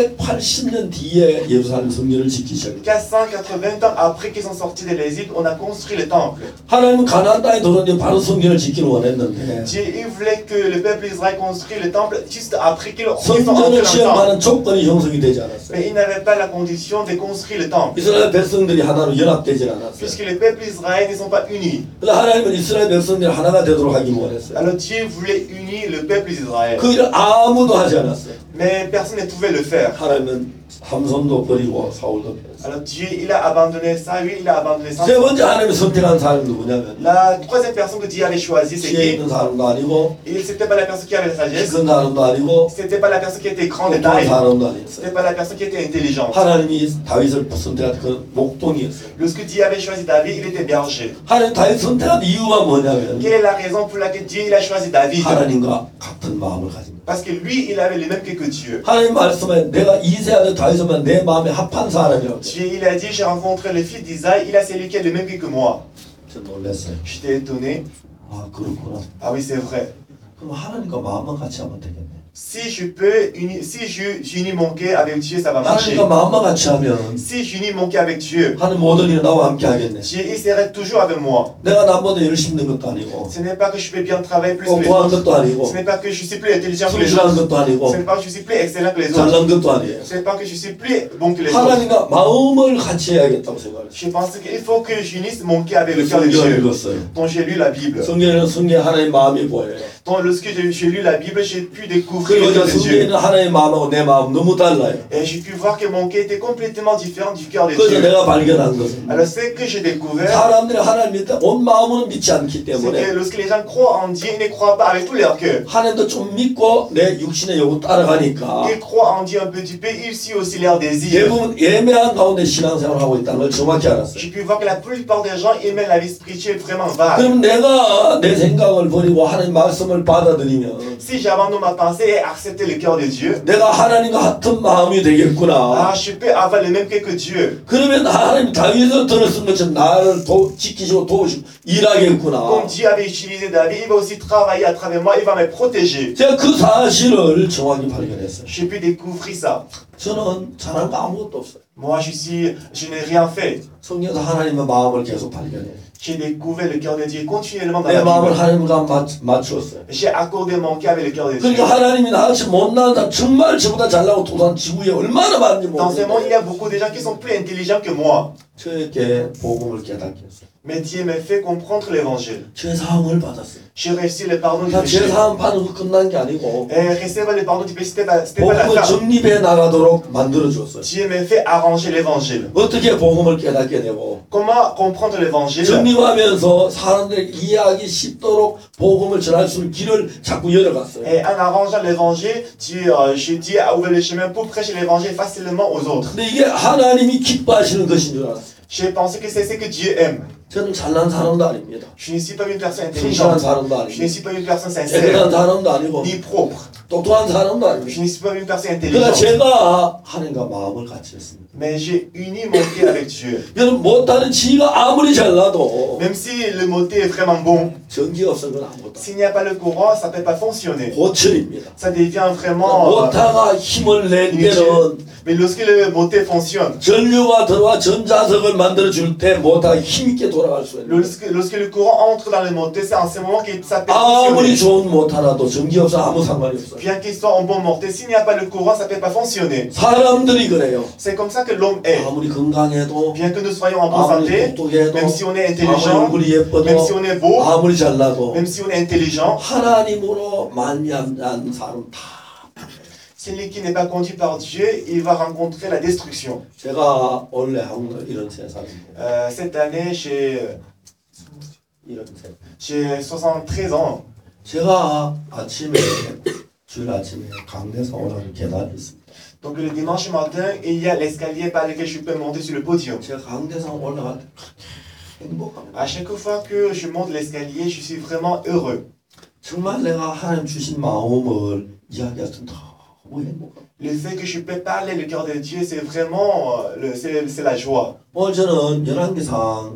사백팔십 년 뒤에 예루살렘 성전을 짓기 시작했어요. quatre cent quatre-vingts ans après qu'ils sont sortis de l'Égypte, on a construit le temple. 하나님은 가나안 땅에 들어오니 바로 성전을 짓기를 원했는데 Dieu, il voulait que le peuple d'Israël construise le temple juste après qu'ils qu'ils sont 성전을 entrés dans le temple. 지어가는 조건이 형성이 되지 않았어요. Mais il n'avait pas la condition de construire le temple. 이스라엘 백성들이 하나로 연합되지 않았어요. Puisque les peuples d'Israël ne sont pas unis. 그래서 하나님은 이스라엘 백성들이 하나가 되도록 하기 원했어요. Alors Dieu voulait unir le peuple d'Israël. 그 일을 아무도 하지 않았어요. Mais personne ne pouvait le faire. 하나님은 삼손도 버리고 사울도 버렸어요. Alors Dieu, il a abandonné Saül, il a abandonné 세 Samson. 번째 하나님이 선택한 사람이 누구냐면 La troisième personne que Dieu avait choisie, c'est 지혜 qui? 있는 사람도 아니고 Et c'était pas la personne qui avait la 키 sagesse. 큰 사람도 아니고 C'était pas la personne qui était grande de 똑똑한 taille. 사람도 아니었어요. C'était pas la personne qui était intelligente. 하나님이 다윗을 선택한 그 목동이었어요. Lorsque Dieu avait choisi David, il était berger. 하나님 다윗 선택한 이유가 뭐냐면 Quelle est la raison pour laquelle Dieu il a choisi David? 하나님과 같은 마음을 가진 거예요. Parce que lui, il avait le même que que Dieu. 하나님 말씀에 내가 이세 아들 다윗은 내 마음에 합한 사람이라고. Dieu, il a dit, j'ai rencontré le fils d'Isaïe, il a celui qui est le même que que moi. 저 놀랐어요. J'étais étonné. 아 그렇구나. Ah oui, c'est vrai. 그럼 하나님과 마음만 같이 하면 되겠네. Si je peux, uni- si je j'unis mon cœur avec Dieu, ça va marcher. 하나님과 마음만 같이 하면 Si j'unis mon cœur avec Dieu, 하나님 모든 일을 나와 함께 하겠네. Dieu, il serait toujours avec moi. 내가 남보다 열심히 있는 것도 아니고 Ce n'est pas que je peux bien travailler plus que les 공부하는 autres. 것도 아니고 Ce n'est pas que je suis plus intelligent que les 성실한 autres. 것도 아니고 Ce n'est pas que je suis plus excellent que les autres. 잘난 것도 아니에요. Ce n'est pas que je suis plus bon que les autres. 하나님과 마음을 같이 해야겠다고 생각했어요. Je pense qu'il faut que j'unisse mon cœur avec le cœur de 성경을 Dieu. 읽었어요. Donc j'ai lu la Bible. 성경에는 성경 하나님의 마음이 보여요. Donc lorsque j'ai j'ai lu la Bible, j'ai pu découvrir 그리고 le 저 cœur de Dieu. 성경에는 하나님의 마음하고 내 마음 너무 달라요. Et j'ai pu voir que mon cœur était complètement différent du cœur de 그래서 Dieu. 내가 발견한 것은 Alors ce que j'ai découvert, 사람들이 하나님 믿다 온 마음으로는 믿지 않기 c'est que 때문에 lorsque les gens croient en Dieu, ils ne croient pas avec tout leur cœur. 하나님도 좀 믿고 내 육신의 요구 따라가니까 Ils croient en Dieu un petit peu, ils suivent aussi leurs désirs. 대부분 예매한 가운데 신앙생활을 하고 있다는 걸 정확히 알았어요. J'ai pu voir que la plupart des gens ils mènent la vie spirituelle vraiment vague. 그럼 내가 내 생각을 버리고 하나님 말씀을 받아들이면 Si j'abandonne ma pensée et accepte le cœur de Dieu, 내가 하나님과 같은 마음이 되겠구나. ah, je peux avoir le même cœur que Dieu. 그러면 하나님 다윗을 들었은 것처럼 나를 도, 지키시고 도우시고 일하겠구나. Comme Dieu avait utilisé David, il va aussi travailler à travers moi, il va me protéger. 제가 그 사실을 정확히 발견했어요. J'ai pu découvrir ça. 저는 잘한 거 아무것도 없어요. Moi, je suis, je n'ai rien fait. 성경에서 하나님의 마음을 계속 발견해요. J'ai découvert le cœur de Dieu continuellement dans 내 la 마음을 Bible. 하나님과 맞, 맞추었어요. J'ai accordé mon cœur avec le cœur de Dieu. 그러니까 하나님이 나같이 못난 사람 정말 저보다 잘나고 도산 지구에 얼마나 많은지 Dans ce monde, il y 모르겠어요. a beaucoup de gens qui sont plus intelligents que moi. 저에게 복음을 깨닫게 했어요. Mais Dieu m'a fait comprendre l'évangile. 제 사함을 받았어요. J'ai reçu le pardon du 그냥 제 péché. 사함 받은 거 끝난 게 아니고 Et recevoir le pardon du péché, c'était pas, c'était pas la 복음을 fin. 정립해 나가도록 만들어 줬어요. Dieu m'a fait arranger l'évangile. 어떻게 복음을 깨닫게 되고 Comment comprendre l'évangile? 정립하면서 사람들에게 이해하기 쉽도록 복음을 전할 수 있는 길을 자꾸 열어갔어요. Et en arrangeant l'évangile, Dieu, euh, je dis, a ouvert le chemin pour prêcher l'évangile facilement aux autres. 근데 이게 하나님이 기뻐하시는 것인 줄 알았어요. J'ai pensé que c'est ce que Dieu aime. 저는 잘난 사람도 아닙니다. Je ne suis pas une personne 순수한 intelligente. 사람도 Je ne 아니고 suis pas une personne 깨끗한 sincère, 사람도 아니고 ni propre. 똑똑한 사람도 아니고 Je ne suis pas une personne 그러나 intelligente. 제가 하나님과 마음을 같이 했습니다. Mais j'ai uni mon thé avec Dieu. 여러분 못하는 지가 아무리 잘나도 Même si le moté est vraiment bon, 전기가 없으면 그건 아무것도 s'il n'y a pas le courant, ça ne peut pas fonctionner. 고철입니다. Ça devient vraiment... euh, 모타가 힘을 낸 데는 Mais lorsque le moté fonctionne, 전류가 들어와 전자석을 만들어 줄 때 모타가 힘있게 돌아갈 수 있는 lorsque, lorsque le courant entre dans le moté, c'est en ce moment que ça peut 아무리 fonctionner. 좋은 모타라도 전기 없어 아무 상관이 없어요. Bien qu'il soit en bon mortier, s'il n'y a pas le courant, ça ne peut pas fonctionner. 사람들이 그래요. C'est comme ça que l'homme est. 아무리 건강해도 Bien que nous soyons en bonne 아무리 santé, 똑똑해도 même si on est 아무리 intelligent, 얼굴이 예뻐도 même si on est beau, 아무리 잘나도 même si on est intelligent, 하나님으로 만미한 사람 다 celui qui n'est pas conduit par Dieu, il va rencontrer la destruction. 제가 원래 한국 이런 세상입니다. Euh, cette année, j'ai 이런 세 j'ai soixante-treize ans. 제가 아침에 주일 아침에 강대에서 올라가는 계단이 있습니다. Donc le dimanche matin, il y a l'escalier par lequel je peux monter sur le podium. 제가 강대에서 올라갈 때 행복합니다. À chaque fois que je monte l'escalier, je suis vraiment heureux. 정말 내가 하나님 주신 마음을 이야기할 때 너무 행복합니다. Le fait que je peux parler le cœur de Dieu, c'est vraiment euh, le, c'est, c'est la joie. 오늘 저는 열왕기상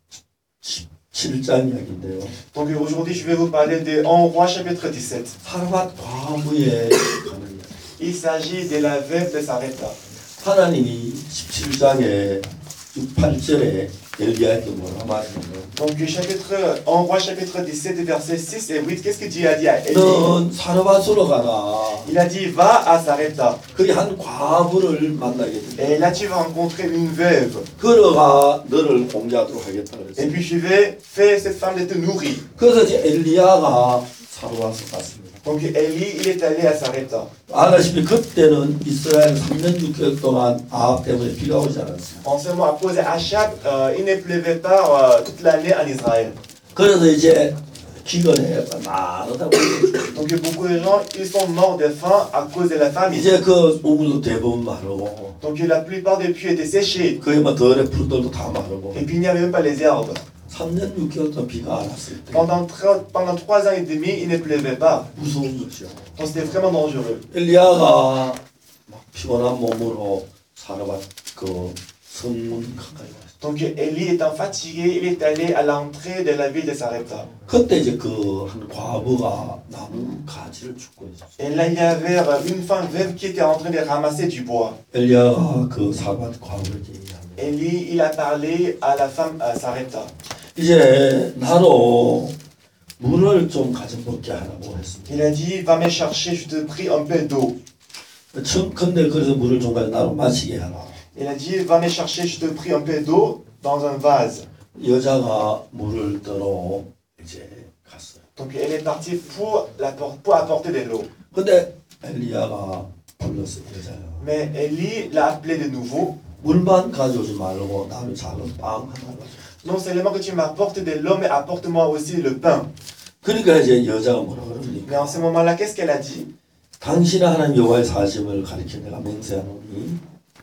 십칠 장 이야기인데요. Donc aujourd'hui, je vais vous parler de en Roi chapitre dix-sept. 사르밧 과부에 가는 이야기. Il s'agit de la veuve de Sarepta. 하나님이 십칠 장에 육, 팔 절에 엘리야에게 뭐라 말하냐면 Donc chapitre, en Roi chapitre dix-sept, versets six et huit, qu'est-ce que Dieu a dit à Élie? 넌 사르밧으로 가라. Il a dit, va à Sarepta. 거기 한 과부를 만나게 된다. Et là, tu vas rencontrer une veuve. 걸어가 너를 공개하도록 하겠다 Et 그랬어요. puis je vais faire cette femme de te nourrir. 그래서 이제 엘리야가 사르밧을 갔습니다. Donc Élie, il est allé à Sarepta. 아다시피 그때는 이스라엘 삼 년 육 개월 동안 아합 때문에 비가 오지 않았습니다. En ce moment, à cause d'Achab, euh, il ne pleuvait pas euh, toute l'année en Israël. 그래서 이제 기근에 많다고 Donc beaucoup de gens, ils sont morts de faim à cause de la famine. 이제 그 우물도 대부분 마르고 Donc la plupart des puits étaient séchés. 거기 뭐 덜에 풀들도 다 마르고 Et puis il n'y avait même pas les herbes. 삼 년 육 개월 동안 비가 안 왔을 때 Pendant, trois- pendant trois ans et demi, il ne pleuvait pas. 무서운 거죠. Donc c'était vraiment dangereux. 엘리야가 막 피곤한 몸으로 사르밧 그 성문 가까이 왔어요. Donc Élie étant fatigué, il est allé à l'entrée de la ville de Sarepta. 그때 이제 그 한 과부가 나무 가지를 줍고 있었어요. Et là, il y avait euh, une femme veuve qui était en train de ramasser du bois. 엘리야가 그 사르밧 과부에게 얘기합니다. Élie, il a parlé à la femme à Sarepta. 이제 나로 물을 좀 가져볼게 하라고 했습니다. Il a dit, va me chercher, je te prie, un peu d'eau. 처음 근데 그래서 물을 좀 가져 나로 마시게 하라. Il a dit, va me chercher, je te prie, un peu d'eau dans un vase. 여자가 물을 들어 이제 갔어요. Donc elle est partie pour, la, por- pour apporter de l'eau. 근데 엘리야가 불렀어요, 여자야. Mais Élie l'a appelé de nouveau. 물만 가져오지 말고 나는 작은 빵 하나 가져. Non seulement que tu m'apportes de l'eau, mais apporte-moi aussi le pain. 그러니까 이제 여자가 뭐라 그럽니까? Mais en ce moment-là, qu'est-ce qu'elle a dit? 당신은 하나님 여호와의 사심을 가리켜 내가 맹세하노니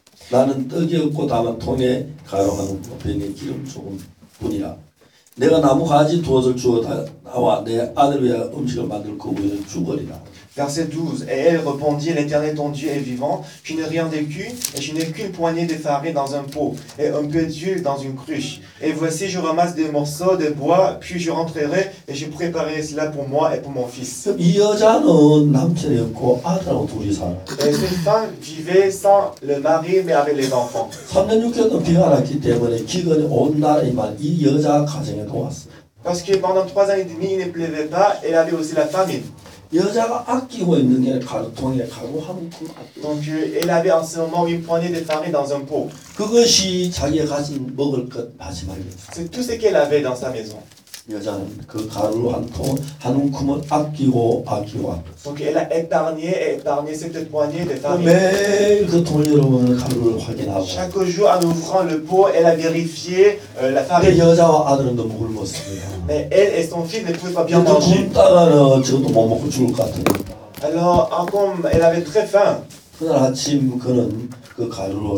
나는 떡이 없고 다만 통에 가로하는 병에 기름 조금 뿐이라. 내가 나무 가지 두엇을 주어 다 나와 내 아들 위하여 음식을 만들 그 위에 주거리라. Verset douze. Et elle répondit, l'Éternel ton Dieu est vivant, je n'ai rien de cuit, et je n'ai qu'une poignée de farine dans un pot, et un peu d'huile dans une cruche. Et voici, je ramasse des morceaux de bois, puis je rentrerai, et je préparerai cela pour moi et pour mon fils. 이 여자는 남편이 없고 아들하고 둘이 살아. Et cette femme vivait sans le mari, mais avec les enfants. 삼 년 육 개월 동안 비가 안 왔기 때문에 기근이 온 날이만 이 여자 가정에도 왔어. Parce que pendant trois ans et demi, il ne pleuvait pas, elle avait aussi la famine. 여자가 아끼고 있는 게 가루통에 가루 한 움큼 아끼고. Donc euh, elle avait en ce moment une poignée de farine dans un pot. 그것이 자기가 가진 먹을 것 마지막이었어. C'est tout ce qu'elle avait dans sa maison. 여자는 그 가루 한 통, 한 움큼을 아끼고 아끼고 왔어. Donc elle a épargné et épargné cette poignée de farine. 매일 그 통을 열어보면 가루를 확인하고. Chaque jour, en ouvrant le pot, elle a vérifié euh, la 근데 farine. 여자와 아들은 너무 굶었습니다. Mais elle et son fils ne pouvaient pas bien 또 manger. 굶다가는 저것도 못 먹고 죽을 것 같은데. Alors, en- comme elle avait très faim, 그날 아침 그는 그 가루를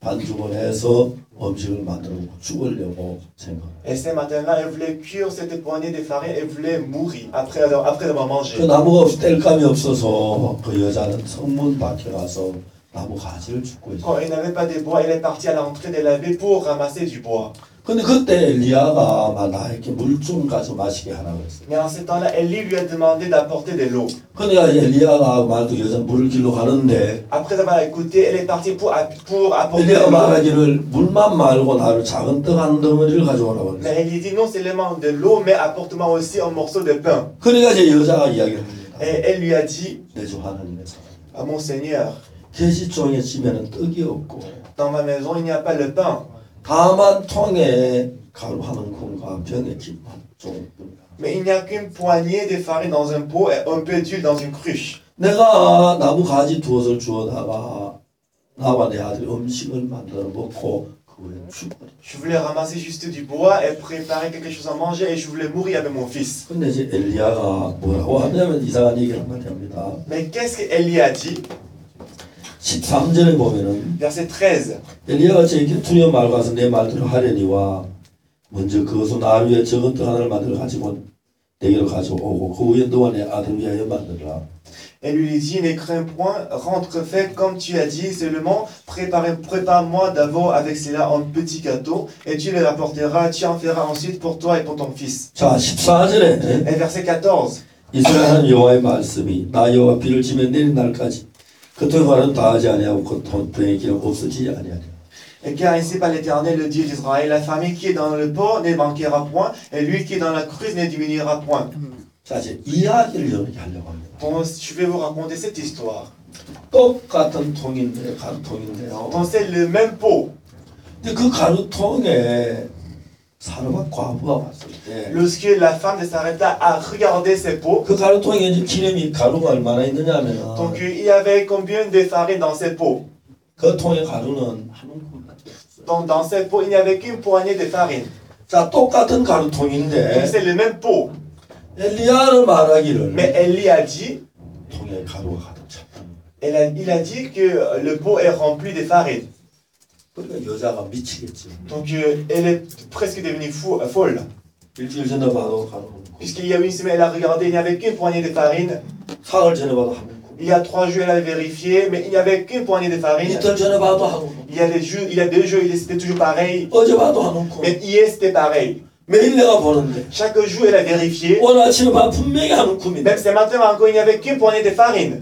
반죽을 해서 음식을 만들어 죽으려고 생각합니다. Et ces matins-là, elle voulait cuire cette poignée de farine et voulait mourir après, avoir- après avoir 그 mangé. 나무가 없, 뗄감이 없어서 그 여자는 성문 밖에 가서 나무 가지를 줍고 있어요. Quand elle n'avait pas de bois, elle est partie à l'entrée de la baie pour ramasser du bois. 근데 그때 엘리야가 막 나에게 물 좀 가서 마시게 하라고 했어요. Mais en ce temps-là, Élie lui a demandé d'apporter de l'eau. 그러니까 엘리야가 말도 여자 물을 길러 가는데 Après avoir écouté, elle est partie pour, pour apporter de 엘리야가 l'eau. 말하기를 물만 말고 나를 작은 떡 한 덩어리를 가져오라고 Mais 그랬어요. elle lui dit non seulement de l'eau, mais apporte-moi aussi un morceau de pain. 그러니까 이제 여자가 이야기를 합니다. Et elle lui a dit, 내 주 하나님의 사람. à mon Seigneur, 계시종의 집에는 떡이 없고 dans ma maison, il n'y a pas le pain. 다만 통에 가루 한 움큼과 병에 김한 조금뿐이다. Mais il n'y a qu'une poignée de farine dans un pot et un peu d'huile dans une cruche. 내가 나무 가지 두엇을 주워다가 나와 내 아들이 음식을 만들어 먹고 그 후에 죽어버려. Je voulais ramasser juste du bois et préparer quelque chose à manger et je voulais mourir avec mon fils. 근데 이제 엘리야가 뭐라고 하냐면 이상한 얘기를 많이 합니다. Mais qu'est-ce qu'Élie a dit? 십삼 절에 보면은 Verset treize. 엘리야가 저에게 두려워 말고 와서 내 말대로 하려니와 먼저 그것은 나 위에 적은 떡 하나를 만들어 가지고 내게로 가져오고 그 후에 너와 내 아들 위하여 만들라. Elle lui dit, ne crains point, rentre fait comme tu as dit, seulement prépare, prépare-moi d'abord avec cela un petit gâteau, et tu le rapporteras, tu en feras ensuite pour toi et pour ton fils. 자 십사 절에 Et verset quatorze. 이스라엘 하나님 여호와의 말씀이 나 여호와 비를 지면 내린 날까지 그 통과는 다하지 아니하고 그 통병의 기름 없어지지 아니하리라. Et car ainsi par l'Éternel, le Dieu d'Israël, la famille qui est dans le pot ne manquera point, et lui qui est dans la cruse ne diminuera point. 자 이제 이야기를 이렇게 하려고 합니다. Donc, je vais vous raconter cette histoire. 똑같은 통인데 가루통인데요. Donc, c'est le même pot. 근데 그 가루통에 사르밧 과부가 왔을 때 그 Lorsque la femme de Sarepta a regardé ces pots, 가루통에 이제 기름이 가루가 얼마나 있느냐면 donc il y avait combien de farine dans ces pots? 그 통에 가루는 한 움큼밖에 없어요. Donc, dans ces pots, il n'y avait qu'une poignée de farine. 자 똑같은 Donc, 가루통인데 c'est le même pot. 엘리야는 말하기를 Mais Élie a dit, 통에 가루가 가득 찼다. elle a- il a dit que le pot est rempli de farine. 그러니까 여자가 미치겠죠. Donc, euh, elle est presque devenue fou, euh, folle. 일주일 전에 봐도 가루 한 움큼. Puisqu'il y a une semaine, elle a regardé, il n'y avait qu'une poignée de farine. 사흘 전에 봐도 한 움큼. Il y a trois jours, elle a vérifié, mais il n'y avait qu'une poignée de farine. 이틀 전에 봐도 한 움큼. Il y a des jours, il y a deux jours, il- c'était toujours pareil. 어제 봐도 한 움큼. Mais hier, c'était pareil. 매일 내가 보는데 Chaque jour, elle a vérifié. 오늘 아침에 봐 분명히 한 움큼인데 Même ce matin encore, il n'y avait qu'une poignée de farine.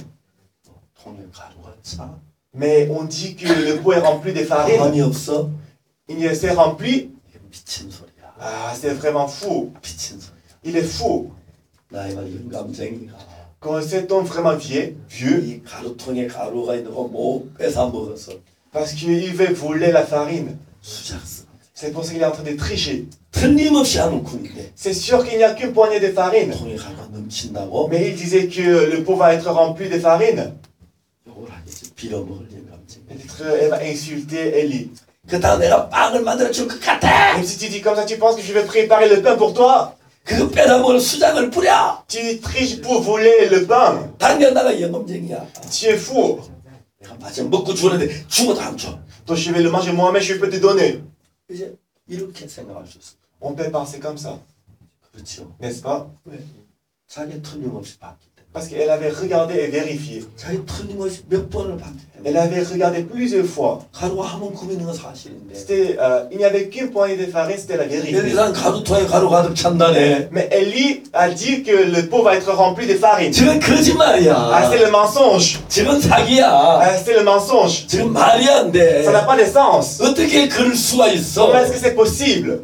통에 가루가 차. Mais on dit que le pot est rempli de farine. 가만히 없어? Il est c'est rempli. 이게 미친 소리야. Ah, c'est vraiment fou. 미친 소리야. Il est fou. 나의 말 영감쟁이가 Quand cet homme vraiment vieux, vieux, 이 가루통에 가루가 있는 거 못 뺏어 먹어서 parce qu'il veut voler la farine. 수작스. C'est pour ça qu'il est en train de tricher. 틀림없이 한 움큼인데 C'est sûr qu'il n'y a qu'une poignée de farine. 통에 가루가 넘친다고 Mais il disait que le pot va être rempli de farine. 욕을 하겠지. 빌어먹을 영감쟁이. Peut-être elle va insulter Élie. 그렇다고 내가 빵을 만들어 줄 것 같아. Même si tu dis comme ça, tu penses que je vais préparer le pain pour toi. 그거 빼다먹을 수작을 뿌려. Tu triches pour voler le pain. 당연 나가 영감쟁이야. Tu es fou. 내가 마치 먹고 주는데 죽어도 안 줘. Donc je vais le manger moi-même, je peux te donner. 이제 이렇게 생각할 수 있어. On peut penser comme ça, 그렇죠. n'est-ce pas? 왜? 자기 틀림없이 봤기 때문에. Parce qu'elle avait regardé et vérifié. 자기 틀림없이 몇 번을 봤기 Elle 때문에. avait regardé plusieurs fois. 가루가 한 움큼 있는 건 사실인데. C'était, euh, il n'y avait qu'une poignée de farine, c'était la vérité. 엘리사는 가루통에 가루 가득 찬다네. Mais Élie a dit que le pot va être rempli de farine. 지금 거짓말이야. Ah, c'est le mensonge. 지금 사기야. Ah, c'est le mensonge. 지금 말이 안 돼. Ça n'a pas de sens. 어떻게 그럴 수가 있어? Comment est-ce que c'est possible?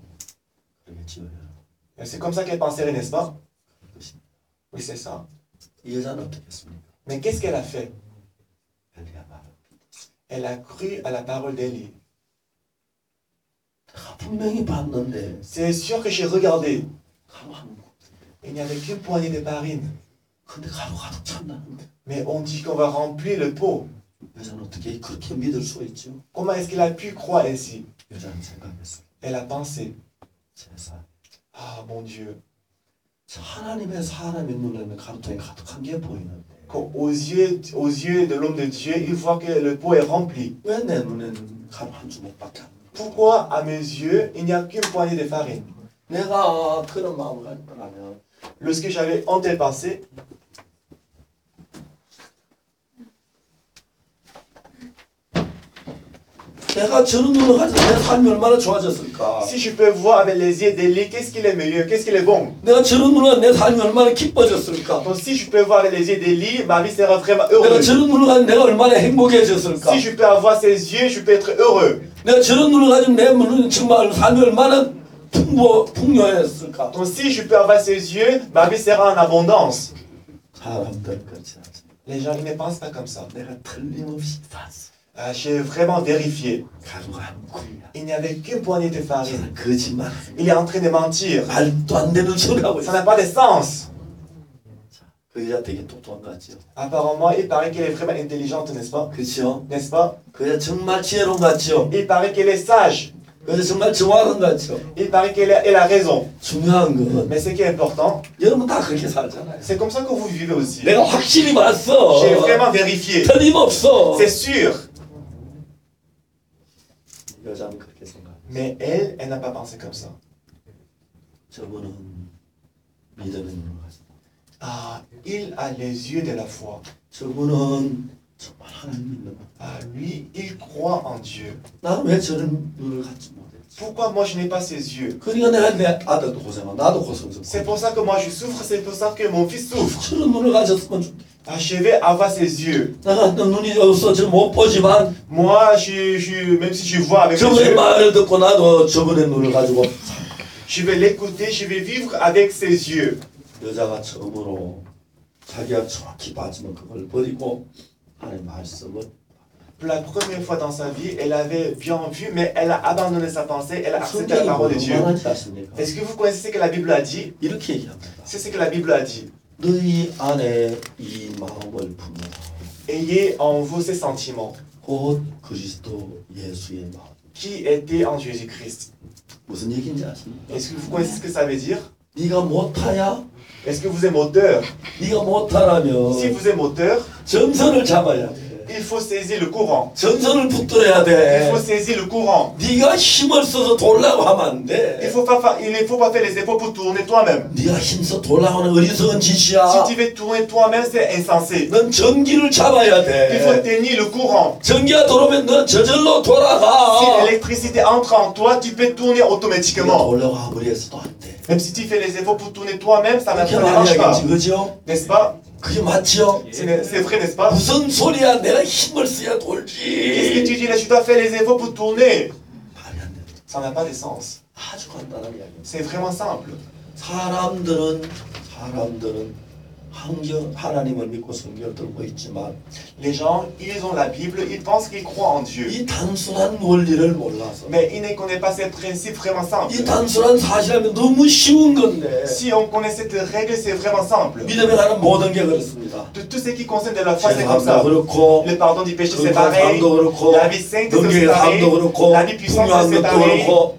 그러겠지요. Et c'est comme ça qu'elle pensait, n'est-ce pas? Oui, c'est ça. 이 여자는 어떻게 했습니까? Mais qu'est-ce qu'elle a fait? 엘리야 말을 Elle a cru à la parole d'Élie. 내가 분명히 봤는데 C'est sûr que j'ai regardé. 가루 한 움큼. Il n'y avait qu'une poignée de farine. 근데 가루 가득 찬다는데 Mais on dit qu'on va remplir le pot. 여자는 어떻게 그렇게 믿을 수가 있죠? Comment est-ce qu'elle a pu croire ainsi? 여자는 생각했어. Elle a pensé, 세상. ah mon Dieu, 하나님의 사람의 눈에는 가루통이 가득한 게 보이는데 qu'aux yeux, aux yeux de l'homme de Dieu, il voit que le pot est rempli. 왜 내 눈에는 가루 한 주먹밖에 안 나? Pourquoi, à mes yeux, il n'y a qu'une poignée de farine? 내가 그런 마음을 가지고 나면 Lorsque j'avais en telle pensée, 내가 저런 눈을 가지고 내 삶이 얼마나 좋아졌을까? si je peux voir avec les yeux d'Élie, qu'est-ce qu'il est meilleur, qu'est-ce qu'il est bon? 내가 저런 눈을 가지고 내 삶이 얼마나 기뻐졌을까? Donc si je peux voir avec les yeux d'Élie, ma vie sera vraiment 내가 heureuse. 저런 눈을 가지고 내가 얼마나 행복해졌을까? Si je peux avoir ses yeux, je peux être heureux. 내가 저런 눈을 가지고 내 눈은 정말 삶이 얼마나 풍부, 풍요했을까? Donc si je peux avoir ses yeux, ma vie sera en abondance. 사람들 그렇지 않습니다. Les gens, ils ne pensent pas comme ça. 내가 틀림없이 봤어. Ah, j'ai vraiment vérifié. 가루가 한 쿨이야. Il n'y avait qu'une poignée de farine. 저는 거짓말. Il est en train de mentir. 말도 안 되는 소리 하고 Ça 있어. n'a pas de sens. 그 여자 되게 똑똑한 것 같죠? Apparemment, il paraît qu'elle est vraiment intelligente, n'est-ce pas? 그렇죠? N'est-ce pas? 그 여자 정말 지혜로운 것 같죠? Il paraît qu'elle est sage. 그 여자 정말 정확한 것 같죠? Il paraît qu'elle a, elle a raison. 중요한 건 Mais ce qui est important, 여러분 다 그렇게 살잖아요. c'est comme ça que vous vivez aussi. 내가 확실히 봤어. J'ai vraiment vérifié. 틀림없어. C'est sûr. 여자는 그렇게 생각. Mais elle, elle n'a pas pensé comme ça. 저분은 믿음의 눈을 가지고. Ah, il a les yeux de la foi. 저분은 정말 하나님 믿는 거. Ah, lui, il croit en Dieu. 나는 왜 저런 눈을 갖지 못했지? Pourquoi moi je n'ai pas ses yeux? 그러니까 내가 내 아들도 고생하고 나도 고생스럽고. C'est pour ça que moi je souffre, c'est pour ça que mon fils souffre. 저런 눈을 가졌으면 좋겠다. Ah, je vais avoir ses yeux. 나 같은 눈이 없어 지금 못 보지만 Moi, je, je, même si je vois avec mes 저분의 yeux, 말을 듣고 나도 저분의 눈을 가지고 je vais l'écouter, je vais vivre avec ses yeux. 여자가 처음으로 자기가 정확히 봤지만 그걸 버리고 하나님의 말씀을 Pour la première fois dans sa vie, elle avait bien vu, mais elle a abandonné sa pensée, elle a accepté la 성경이 parole de Dieu. 뭐라지 않습니까? Est-ce que vous connaissez ce que la Bible a dit? 이렇게 얘기합니다. C'est ce que la Bible a dit. 너희 안에 이 마음을 품어 Ayez en vous ces sentiments 곧 그리스도 예수의 마음. qui étaient en Jésus-Christ. 무슨 얘기인지 아십니까? Est-ce que vous connaissez ce que ça veut dire? 네가 못하야? Est-ce que vous êtes moteur? 네가 못하라면 Si vous êtes moteur, 전선을 잡아야 돼. il faut saisir le courant. 전선을 붙들어야 Il 돼. faut saisir le courant. 네가 힘을 써서 돌라고 하면 안 Il 돼. faut pas, fa- il ne faut pas faire les efforts pour tourner toi-même. 네가 힘써 돌라고 하는 어리석은 짓이야. Si tu veux tourner toi-même, c'est insensé. 넌 전기를 잡아야 Il faut 돼. tenir le courant. 전기가 들어오면 넌 저절로 Si 돌아가. l'électricité entre en toi, tu peux tourner 네가 automatiquement. 돌려고 아무리 해서도 안 돼. Même si tu fais les efforts pour tourner toi-même, ça ne 그렇게 marche pas. 말해야겠지, 그죠? N'est-ce pas? 그게 맞죠? C'est c'est vrai, n'est-ce pas? 무슨 소리야? 내가 힘을 써야 Qu'est-ce que 돌지. tu dis là? Tu dois faire les efforts pour tourner. 말이 안 돼. Ça n'a pas de sens. 아주 간단한 이야기야. C'est vraiment simple. 사람들은 사람들은 환경 하나님을 믿고 성경을 들고 있지만 Les gens, ils ont la Bible, ils pensent qu'ils croient en Dieu. 이 단순한 원리를 몰라서 Mais ils ne connaissent pas ces principes vraiment simples. 이 단순한 사실하면 너무 쉬운 건데 Si on connaît cette règle, c'est vraiment simple. 믿음에 관한 모든 게 그렇습니다. De tout ce qui concerne de la foi, c'est comme 죄사함도 ça. 그렇고 Le pardon du péché, c'est 거룩한 pareil. 삶도 그렇고 La vie sainte, c'est aussi 능력의 pareil. 삶도 그렇고 La vie puissante, 풍요한 c'est 것도 pareil. 그렇고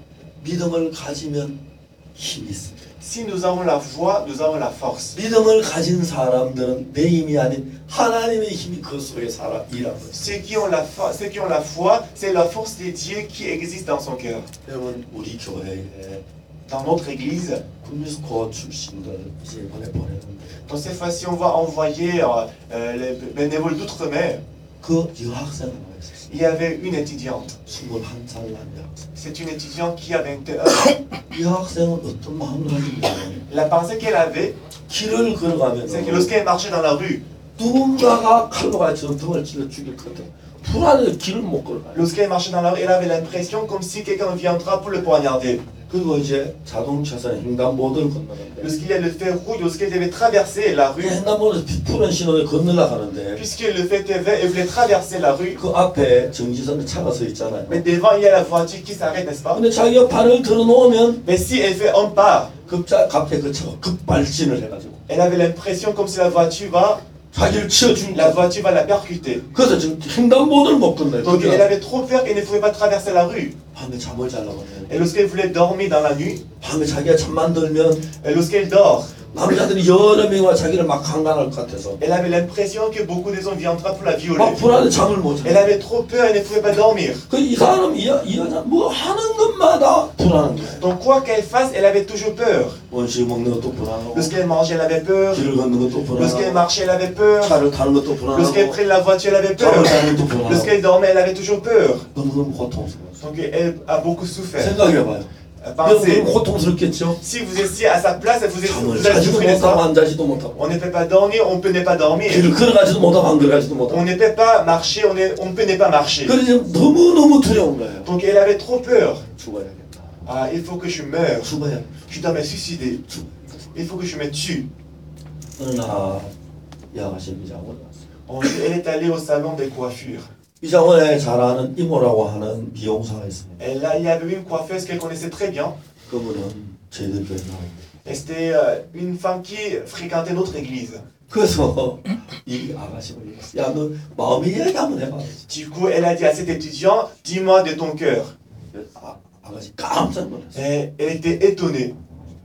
믿음을 가지면 힘이 있습니다. Si nous avons la foi, nous avons la force. 믿음을 가진 사람들은 내 힘이 아닌 하나님의 힘이 그 속에 살아 일하고 있어요. Ceux qui ont la foi, ceux qui ont la foi, c'est la force de Dieu qui existe dans son cœur. 여러분 우리 교회에 Dans notre église, 군뮤스코 출신들 이제 이번에 보내는데 dans cette fois-ci, on va envoyer euh, euh, les bénévoles d'outre-mer. 그 여학생 하나 있었어요. Il y avait une étudiante. 스물한 살 난 여학생. C'est une étudiante qui a vingt et un ans. 이 학생은 어떤 마음을 가지고 있냐면 La pensée qu'elle avait, 길을 걸어가면 c'est que lorsqu'elle marchait dans la rue, 누군가가 칼로 같이 등을 찔러 죽일 것 같아. 불안해서 길을 못 걸어가요. lorsqu'elle marchait dans la rue, elle avait l'impression comme si quelqu'un viendra pour le poignarder. 그리고 이제 자동차선 횡단보도를 건너는데 Lorsqu'il y a le fer rouge, lorsqu'elle devait traverser la rue, 횡단보도에서 푸른 신호에 건너려고 하는데 puisque le fait était vert, elle voulait traverser la rue. 그 앞에 정지선에 차가 서 있잖아요. Mais devant, il y a la voiture qui s'arrête, n'est-ce pas? 근데 자기가 발을 들어놓으면 Mais si elle fait un pas, 급자 갑자기 그 차가 급발진을 해가지고 elle avait l'impression comme si la voiture va, 자기를 치어준 la 거야. voiture va la percuter. 그래서 지금 횡단보도를 못 건너요. Donc elle 거기가 avait trop peur qu'elle ne pouvait pas traverser la rue. 밤에 잠을 자려고 Et 하면 lorsqu'elle voulait dormir dans la nuit, 밤에 자기가 잠만 들면 et lorsqu'elle dort, 남자들이 여러 명과 자기를 막 강간할 것 같아서 Elle avait l'impression que beaucoup des hommes viendraient pour la violer. 막 불안해 잠을 못 Elle 자. avait trop peur, elle ne pouvait pas dormir. 그 이 사람 이, 여- 이 여자 뭐 하는 것마다 불안한 거예요. Donc quoi qu'elle fasse, elle avait toujours peur. 원식 먹는 것도 불안하고 Lorsqu'elle mangeait, elle avait peur. 길을 걷는 것도 Lorsqu'elle 불안하고 marchait, elle avait peur. 차를 타는 것도 Lorsqu'elle 불안하고 prenait la voiture, elle avait peur. 잠을 자는 것도 불안하고 Lorsqu'elle dormait, elle avait toujours peur. 너무너무 고통스러워요. Donc elle a beaucoup souffert. 생각해봐요. Euh, 여러분 Pensez, 고통스럽겠죠? si vous étiez à sa place, vous, êtes, 잠을 vous allez 자지도 souffrir de 못하고 ça. 앉아지도 못하고 On ne peut pas dormir, on peut ne pas dormir. 길을 걸어가지도 못하고 안 걸어가지도 못하고 On ne peut pas marcher, on, est, on peut ne pas marcher. 그래서 너무너무 두려운 거예요. Donc elle avait trop peur. 죽어야겠다. Ah, il faut que je meure. 죽어야 Je dois me suicider. Il faut que je me tue. 어느 날 야가시 미장원 왔어요. On- Elle est allée au salon des coiffures. 미장원에 잘 아는 이모라고 하는 미용사가 있습니다. Et là, il y avait une coiffeuse qu'elle connaissait très bien. 그분은 저희들 교회 나옵니다. Et c'était euh, une femme qui fréquentait notre église. 그래서 이 아가씨가 얘기했어요. 야, 너 마음의 이야기 한번 해봐. Du coup, elle a dit à cet étudiant, dis-moi de ton cœur. 아, 아가씨 깜짝 놀랐어요. Et elle était étonnée.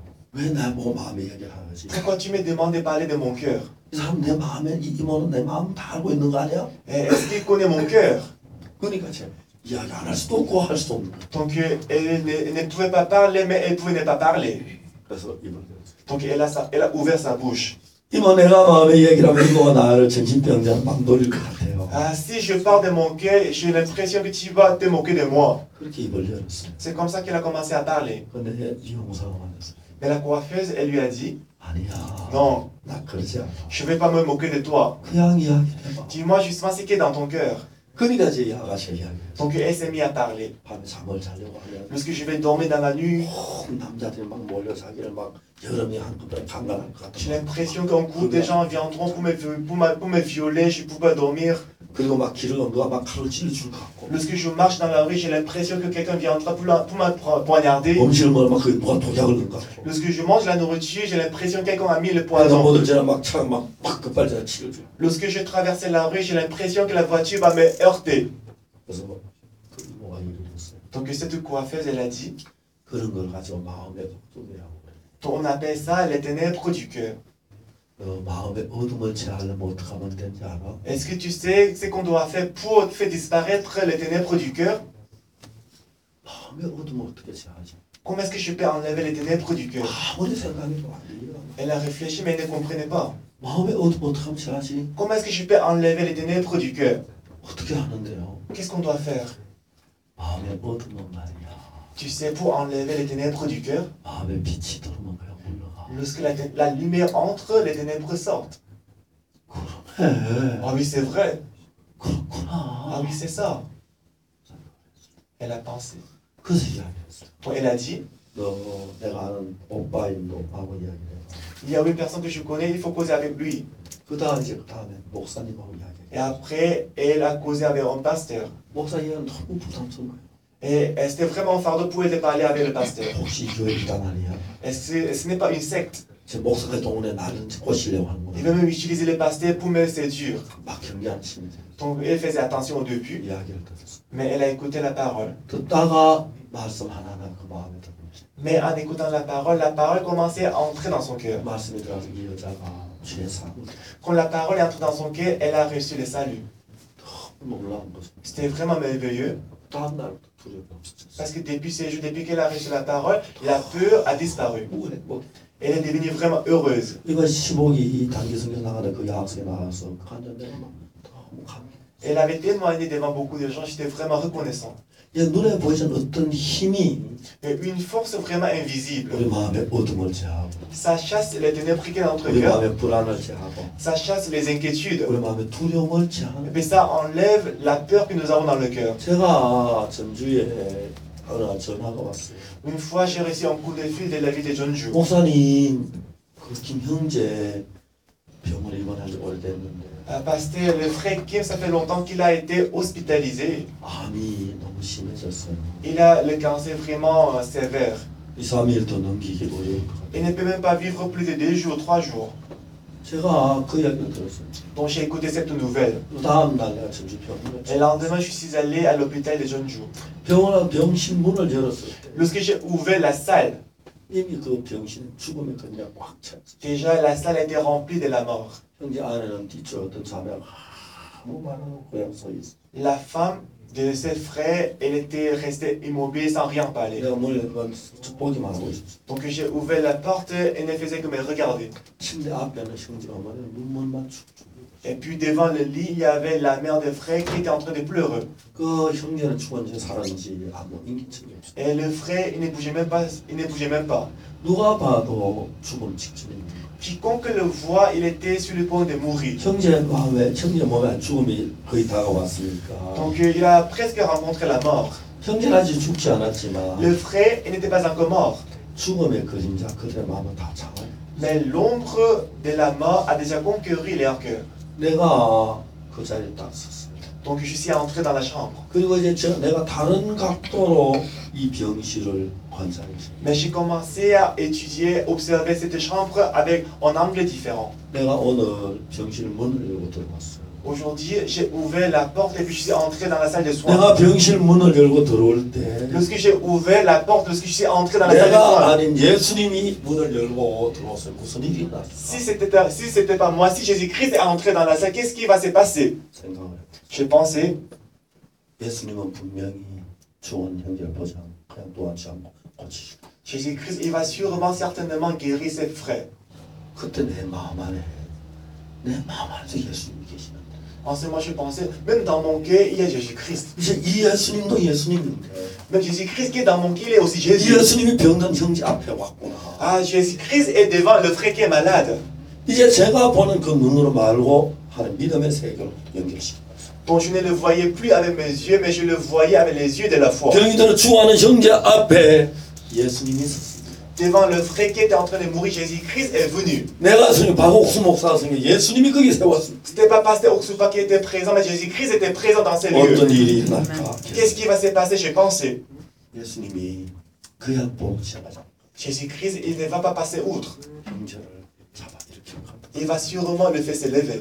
왜 나보고 마음의 이야기를 하지? Pourquoi tu me demandes de parler de mon cœur? 이 사람 내 마음에 이 이모는 내 마음 다 알고 있는 거 아니야? Et est-ce qu'il connaît mon cœur? 그러니까 제가 이야기 안 할 수도 없고 할 수도 없는 거예요. Donc, euh, elle ne, elle ne pouvait pas parler, mais elle pouvait ne pas parler. 그래서 입을 열었어요. Donc, elle a, sa- elle a ouvert sa bouche. 이모 내가 마음의 이야기를 하면 이모가 나를 정신병자 막 노릴 것 같아요. Ah, si je parle de mon cœur, j'ai l'impression que tu vas te moquer de moi. 그렇게 입을 열었어요. C'est comme ça qu'elle a commencé à parler. 근데 미용사가 만났어요. Mais la coiffeuse, elle lui a dit, 아니야. non, 나 그러지 않아. je ne vais pas me moquer de toi. 그냥 이야기해봐. Dis-moi justement ce qui est dans ton cœur. 그러니까 이제 이 아가씨가 이야기했어요. Donc, elle s'est mise à parler. 밤에 잠을 자려고 하면 Lorsque je vais dormir dans la nuit, 꼭 남자들이 막 몰려 자기를 막 여름이 한꺼번에 강간할 것 j'ai 같아. l'impression qu'un groupe de gens viendront pour me, pour me, pour me violer, je ne peux pas dormir. 그리고 막 길을 누가 막 칼로 찔러줄 것 같고 Lorsque je marche dans la rue, j'ai l'impression que quelqu'un viendra pour, la- pour me po- poignarder. 음식을 먹으면 막 거기 누가 독약을 넣은 것 같고 Lorsque je mange la nourriture, j'ai l'impression que quelqu'un a mis le 그래서 poison. 모들 지나 막차막막 급발진 치료줘. Lorsque je traversais la rue, j'ai l'impression que la voiture va me heurter. 그래서 그 이모가 얘기를 했어요. Donc cette coiffeuse, elle a dit, 그런 걸 가지고 마음의 어둠이라고 그래. on appelle ça les ténèbres du cœur. 너 마음의 어둠을 제하려면 어떻게 하면 되는지 알아? Est-ce que tu sais ce qu'on doit faire pour faire disparaître les ténèbres du cœur? 마음의 어둠을 어떻게 제하지? Comment est-ce que je peux enlever les ténèbres du cœur? 아무리 생각해도 안 돼요. Elle a réfléchi, mais elle ne comprenait pas. 마음의 어둠 어떻게 하면 제하지? Comment est-ce que je peux enlever les ténèbres du cœur? 어떻게 하는데요? Qu'est-ce qu'on doit faire? 마음의 어둠은 말이야. Tu sais, pour enlever les ténèbres du cœur, 마음의 빛이 들어오면 그냥 올라가. lorsque la, la lumière entre, les ténèbres sortent. 그러네. Ah oui, c'est vrai. 그렇구나. Ah oui, c'est ça. Elle a pensé. 그래서 이야기했어. Bon, elle a dit, 너 내가 아는 오빠인 오빠하고 이야기를 해. il y a une personne que je connais, il faut causer avec lui. 그 다음 이제 그 다음에 목사님하고 이야기해. Et après, elle a causé avec un pasteur. 목사 이야기는 너무 부담스러운 거예요. Et euh, c'était vraiment un fardeau pour elle de parler avec le pasteur. 혹시 이 교회 비단 아니야? Et ce, ce n'est pas une secte. 제 목사가 동원에 나를 꼬시려고 하는 Il 거야. veut même utiliser les pasteurs pour me séduire. 막 경계하는 친구들 Donc elle faisait attention au début, 이야기를 들었어. mais elle a écouté la parole. 듣다가 말씀 하나하나 그 마음에 들었어. Mais en écoutant la parole, la parole commençait à entrer dans son cœur. 말씀이 들어가서 이 여자가 주의 사고 Quand la parole est entrée dans son cœur, elle a reçu le salut. 너무 놀라운 거죠. C'était vraiment merveilleux. 다음 날부터 두려움이 없어졌어. Parce que depuis ces jours, depuis qu'elle a reçu la parole, la peur a disparu. 뭐 뭐 Elle est devenue vraiment heureuse. 이번 십오기 단기 성경 나가다 그 야학생에 나와서 간절 내가 막 너무 감동. Elle avait témoigné devant beaucoup de gens, j'étais vraiment reconnaissant. 얘 눈에 보이지 않는 어떤 힘이 Et une force vraiment invisible. 우리 마음의 어둠을 제하고 Ça chasse les ténèbres qui est dans notre 우리 cœur. 마음의 불안을 제하고 Ça chasse les inquiétudes. 우리 마음의 두려움을 Et 제하는. puis ça enlève la peur que nous avons dans le cœur. 제가 전주에 어느 날 전화가 왔어요. Une fois, j'ai reçu un coup de fil de la ville de Jeonju. 목사님, 그 김형제 병원에 입원한 지 오래됐는데 Un pasteur, le frère Kim, ça fait longtemps qu'il a été hospitalisé. 암이 너무 심해졌어요. Il a le cancer vraiment euh, sévère. 이, 삼 일 더 넘기기 어려울 것 같아요. Il ne peut même pas vivre plus de deux jours, trois jours. 제가 그 이야기를 들었어요. Donc j'ai écouté cette nouvelle. 그 다음 날 내가 전주 병원에 Et le lendemain, je suis allé à l'hôpital de Jeonju. 병원 병실 문을 열었을 때 Lorsque j'ai ouvert la salle, 이미 그 병실은 죽음의 그냥 꽉 찼지. Déjà, la salle était remplie de la mort. 형제 안에는 뒤쪽 어떤 자매가 아무 말 안 하고 그냥 서 있어. La femme de ses frères, elle était restée immobile sans rien parler. 내가 문을 보기만 하고 있었어. Donc j'ai ouvert la porte et ne faisait que me regarder. 침대 앞에는 형제 어머니는 눈물만 쭉쭉. Et puis devant le lit, il y avait la mère de frère qui était en train de pleurer. 그 형제는 죽었는지 살았는지 아무 인기증이 없어. Et le frère, il ne bougeait même pas. Il ne bougeait même pas. 누가 봐도 죽음 직전입니다. Quiconque le voit, il était sur le point de mourir. 형제 마음에 형제 몸에 죽음이 거의 다가왔으니까. Donc il a presque rencontré la mort. 형제는 아직 죽지 않았지만 Le frère, il n'était pas encore mort. 죽음의 그림자 그들의 마음은 다 장아요. Mais l'ombre de la mort a déjà conquéri leur cœur. 내가 그 자리에 딱 섰습니다. Donc je suis entré dans la chambre. 그리고 이제 저, 내가 다른 각도로 이 병실을 관찰했어요. Mais j'ai commencé à étudier, observer cette chambre avec un angle différent. 내가 오늘 병실 문을 열고 들어왔어요. Aujourd'hui, j'ai ouvert la porte et puis je suis entré dans la salle de soins. 내가 병실 문을 열고 들어올 때 Lorsque j'ai ouvert la porte, lorsque je suis entré dans la salle de 내가 soins, 아닌 예수님이 문을 열고 들어왔어요. 무슨 일이 일어났을까 si c'était si c'était pas moi, si Jésus-Christ est entré dans la salle, qu'est-ce qui va se passer? 생각을 했어요. J'ai pensé, 예수님은 분명히 죽은 형제를 보지 않고 그냥 놓지 않고 고치시고 Jésus-Christ, il va sûrement, certainement guérir ses frères. 그때 내 마음 안에 내 마음 안에서 예수님이 계시는데 En ce moment, je pensais, même dans mon cœur, il y a Jésus-Christ. 이제 이 예수님도 예수님인데 Même Jésus-Christ qui est dans mon cœur, il est aussi 이 Jésus. 예수님이 병든 형제 앞에 왔구나. Ah, Jésus-Christ est devant le frère qui est malade. 이제 제가 보는 그 눈으로 말고 하는 믿음의 세계로 연결시켜요. Donc je ne le voyais plus avec mes yeux, mais je le voyais avec les yeux de la foi. 병이 들어 죽어가는 형제 앞에 예수님이 있었습니다. Devant le frère qui était en train de mourir, Jésus-Christ est venu. 내가 성경 박옥수 목사가 성경 예수님이 거기 세웠습니다. C'était pas pasteur Oksupa qui était présent, mais Jésus-Christ était présent dans ces lieux. 어떤 일이 일어날까? Qu'est-ce qui va se passer? J'ai pensé. 예수님이 그냥 보고 시작하자. Jésus-Christ, il ne va pas passer outre. 형제를 잡아 일으키는 겁니다. Il va sûrement le faire se lever.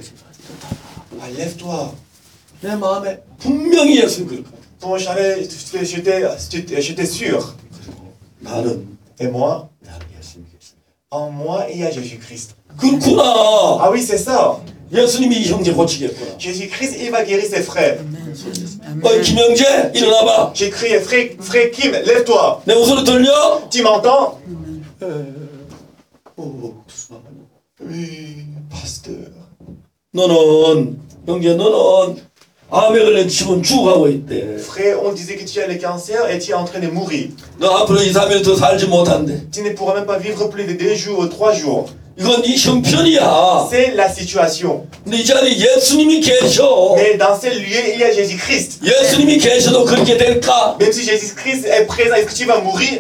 Ah, lève-toi. 내 마음에 분명히 예수님 그럴 거예요. Donc j'avais, j'étais, j'étais sûr. 그리고 나는 Et moi, 나는 예수님이 계십니다. en moi, il y a Jésus-Christ. 그렇구나. Ah oui, c'est ça. 예수님이 이 형제 고치겠구나. Jésus-Christ, il va guérir ses frères. 어이 김영재 일어나봐. J'ai crié, frère, frère Kim, lève-toi. 내 목소리 들려? Tu m'entends? 오, Oui, pasteur. 너는 형제 너는 암에 걸린 지금 죽어가고 있대. Frère, on disait que tu as le cancer et tu es en train de mourir. 너 앞으로 이, 삼 일 더 살지 못한대. Tu ne pourras même pas vivre plus de deux jours ou trois jours. 이건 네 형편이야. C'est la situation. 근데 이 자리에 예수님이 계셔. Mais dans ce lieu, il y a Jésus-Christ. 예수님이 계셔도 그렇게 될까? Même si Jésus-Christ est présent, est-ce que tu vas mourir?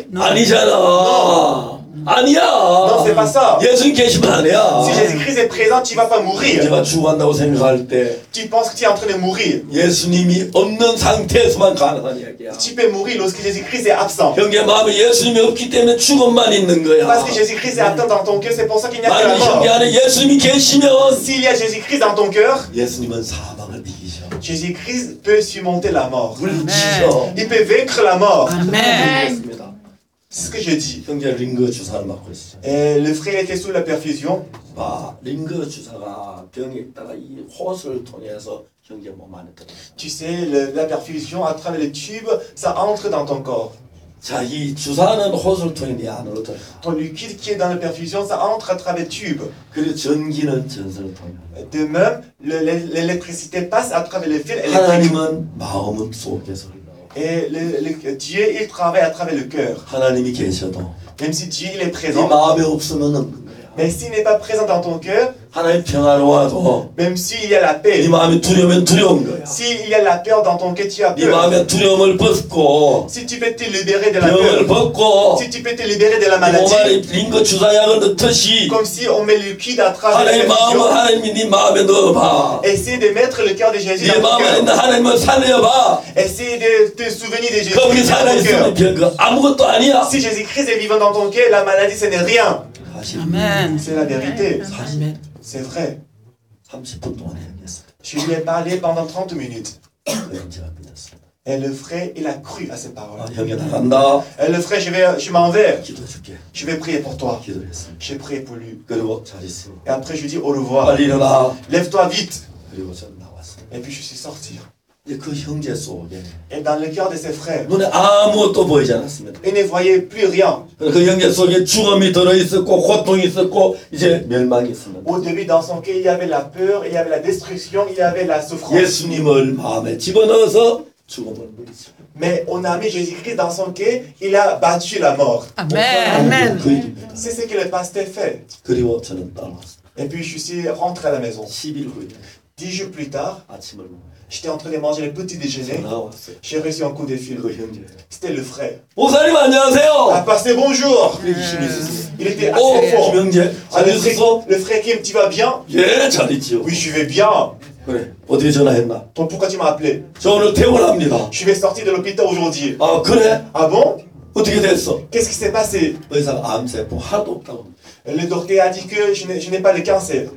아니잖아. 아니야. Non, c'est pas ça. 예수님 계시면 아니야. Si Jésus-Christ est présent, tu vas pas mourir. 내가 죽어간다고 생각할 때 Tu penses que tu es en train de mourir. 예수님이 없는 상태에서만 가능한 이야기야. Tu peux mourir lorsque Jésus-Christ est absent. 형제 마음에 예수님이 없기 때문에 죽음만 있는 거야. Parce que Jésus-Christ est absent dans ton cœur, c'est pour ça qu'il n'y a que la 만약 형제 mort. 안에 예수님이 계시면 S'il y a Jésus-Christ dans ton cœur, 예수님은 사망을 이기셔. Jésus-Christ peut surmonter la mort. 물리치셔. Il peut vaincre la mort. 아멘. C'est ce que je dis. 형제 링거 주사를 맞고 있어. Et le frère était sous la perfusion. 봐, 링거 주사가 병에 있다가 이 호스를 통해서 형제 몸 안에 들어가. Tu sais, le- la perfusion à travers les tubes, ça entre dans ton corps. 자, 이 주사는 호스를 통해 네 안으로 들어가. Ton liquide qui est dans la perfusion, ça entre à travers les tubes. 그리고 전기는 전선을 통해. De même, le- l'électricité passe à travers les fils électriques. 하나님은 마음 속에서 흘러. Et le, le- Dieu, il travaille à travers le cœur. 하나님이 계셔도 Même si Dieu, il est 네 présent. 마음에 없으면 없는 거야. Mais s'il n'est pas présent dans ton cœur, 하나님 평화로워도 même s'il y a la 네 paix, 마음이 두려우면 두려운 거야. s'il y a la peur dans ton cœur, tu as 네 peur. 마음에 두려움을 벗고 Si tu peux te libérer de la 병을 peur, 벗고 si tu peux te libérer de la 네 몸 안에 maladie, 링거 주사약을 넣듯이 comme si on met le liquide à travers 하나님 les 마음을 perfusions, 하나님이 네 마음에 넣어봐. essaie de mettre le cœur de Jésus 네 dans ton 마음에 있는 cœur. 하나님을 살려봐. Essaie de te souvenir de Jésus 거기 dans ton 살아있으면 cœur. 병거 아무것도 아니야. Si Jésus-Christ est vivant dans ton cœur, la maladie, ce n'est rien. 사실 아멘. C'est la vérité. 아멘. C'est vrai. 삼십 분 동안 얘기했습니다. Je lui ai parlé pendant trente minutes. 그런 제가 믿었습니다. Et le frère, il a cru à ces paroles. 아, 형이 나간다. Et le frère, je vais, je m'en vais. 기도해줄게. Je vais prier pour toi. 기도했습니다. J'ai prié pour lui. 그리고 잘 있어. Et après, je lui dis au revoir. 빨리 일어나. Lève-toi vite. 그리고 저는 나왔어요. Et puis, je suis sorti. 이제 그 형제 속에 Et dans le cœur de ses frères, 눈에 아무것도 보이지 않았습니다. ils ne voyaient plus rien. 그 형제 속에 죽음이 들어있었고 고통이 있었고 이제 멸망이 있습니다. Au début, dans son cœur, il y avait la peur, il y avait la destruction, il y avait la souffrance. 예수님을 마음에 집어넣어서 죽음을 물리쳐. Mais on a mis Jésus-Christ dans son cœur, il a battu la mort. Amen. 그 일입니다. C'est ce que le pasteur fait. 그리고 저는 따라왔습니다. Et puis, je suis rentré à la maison. 십 일 후에 Dix jours plus tard, 아침을 먹고 j'étais en train de manger le petit déjeuner. 전화가 왔어요. J'ai reçu un coup de fil. 그 형제. C'était le frère. 목사님 Ah, 안녕하세요. pasteur, bonjour. 그렇게 힘이 있었어요. Il était 오, assez fort. 김형제 Ah, 잘 le, frère, 있었어? le frère Kim, tu vas bien? 예, 잘 있지요. Oui, je vais bien. 그래. 어떻게 전화했나? Donc, pourquoi tu m'as appelé? 저 오늘 퇴원합니다. Je vais sortir de l'hôpital aujourd'hui. 아, 그래? Ah bon? 어떻게 됐어? Qu'est-ce qui s'est passé? 의사가 암세포 하나도 없다고. Le docteur a dit que je n'ai, je n'ai pas le cancer.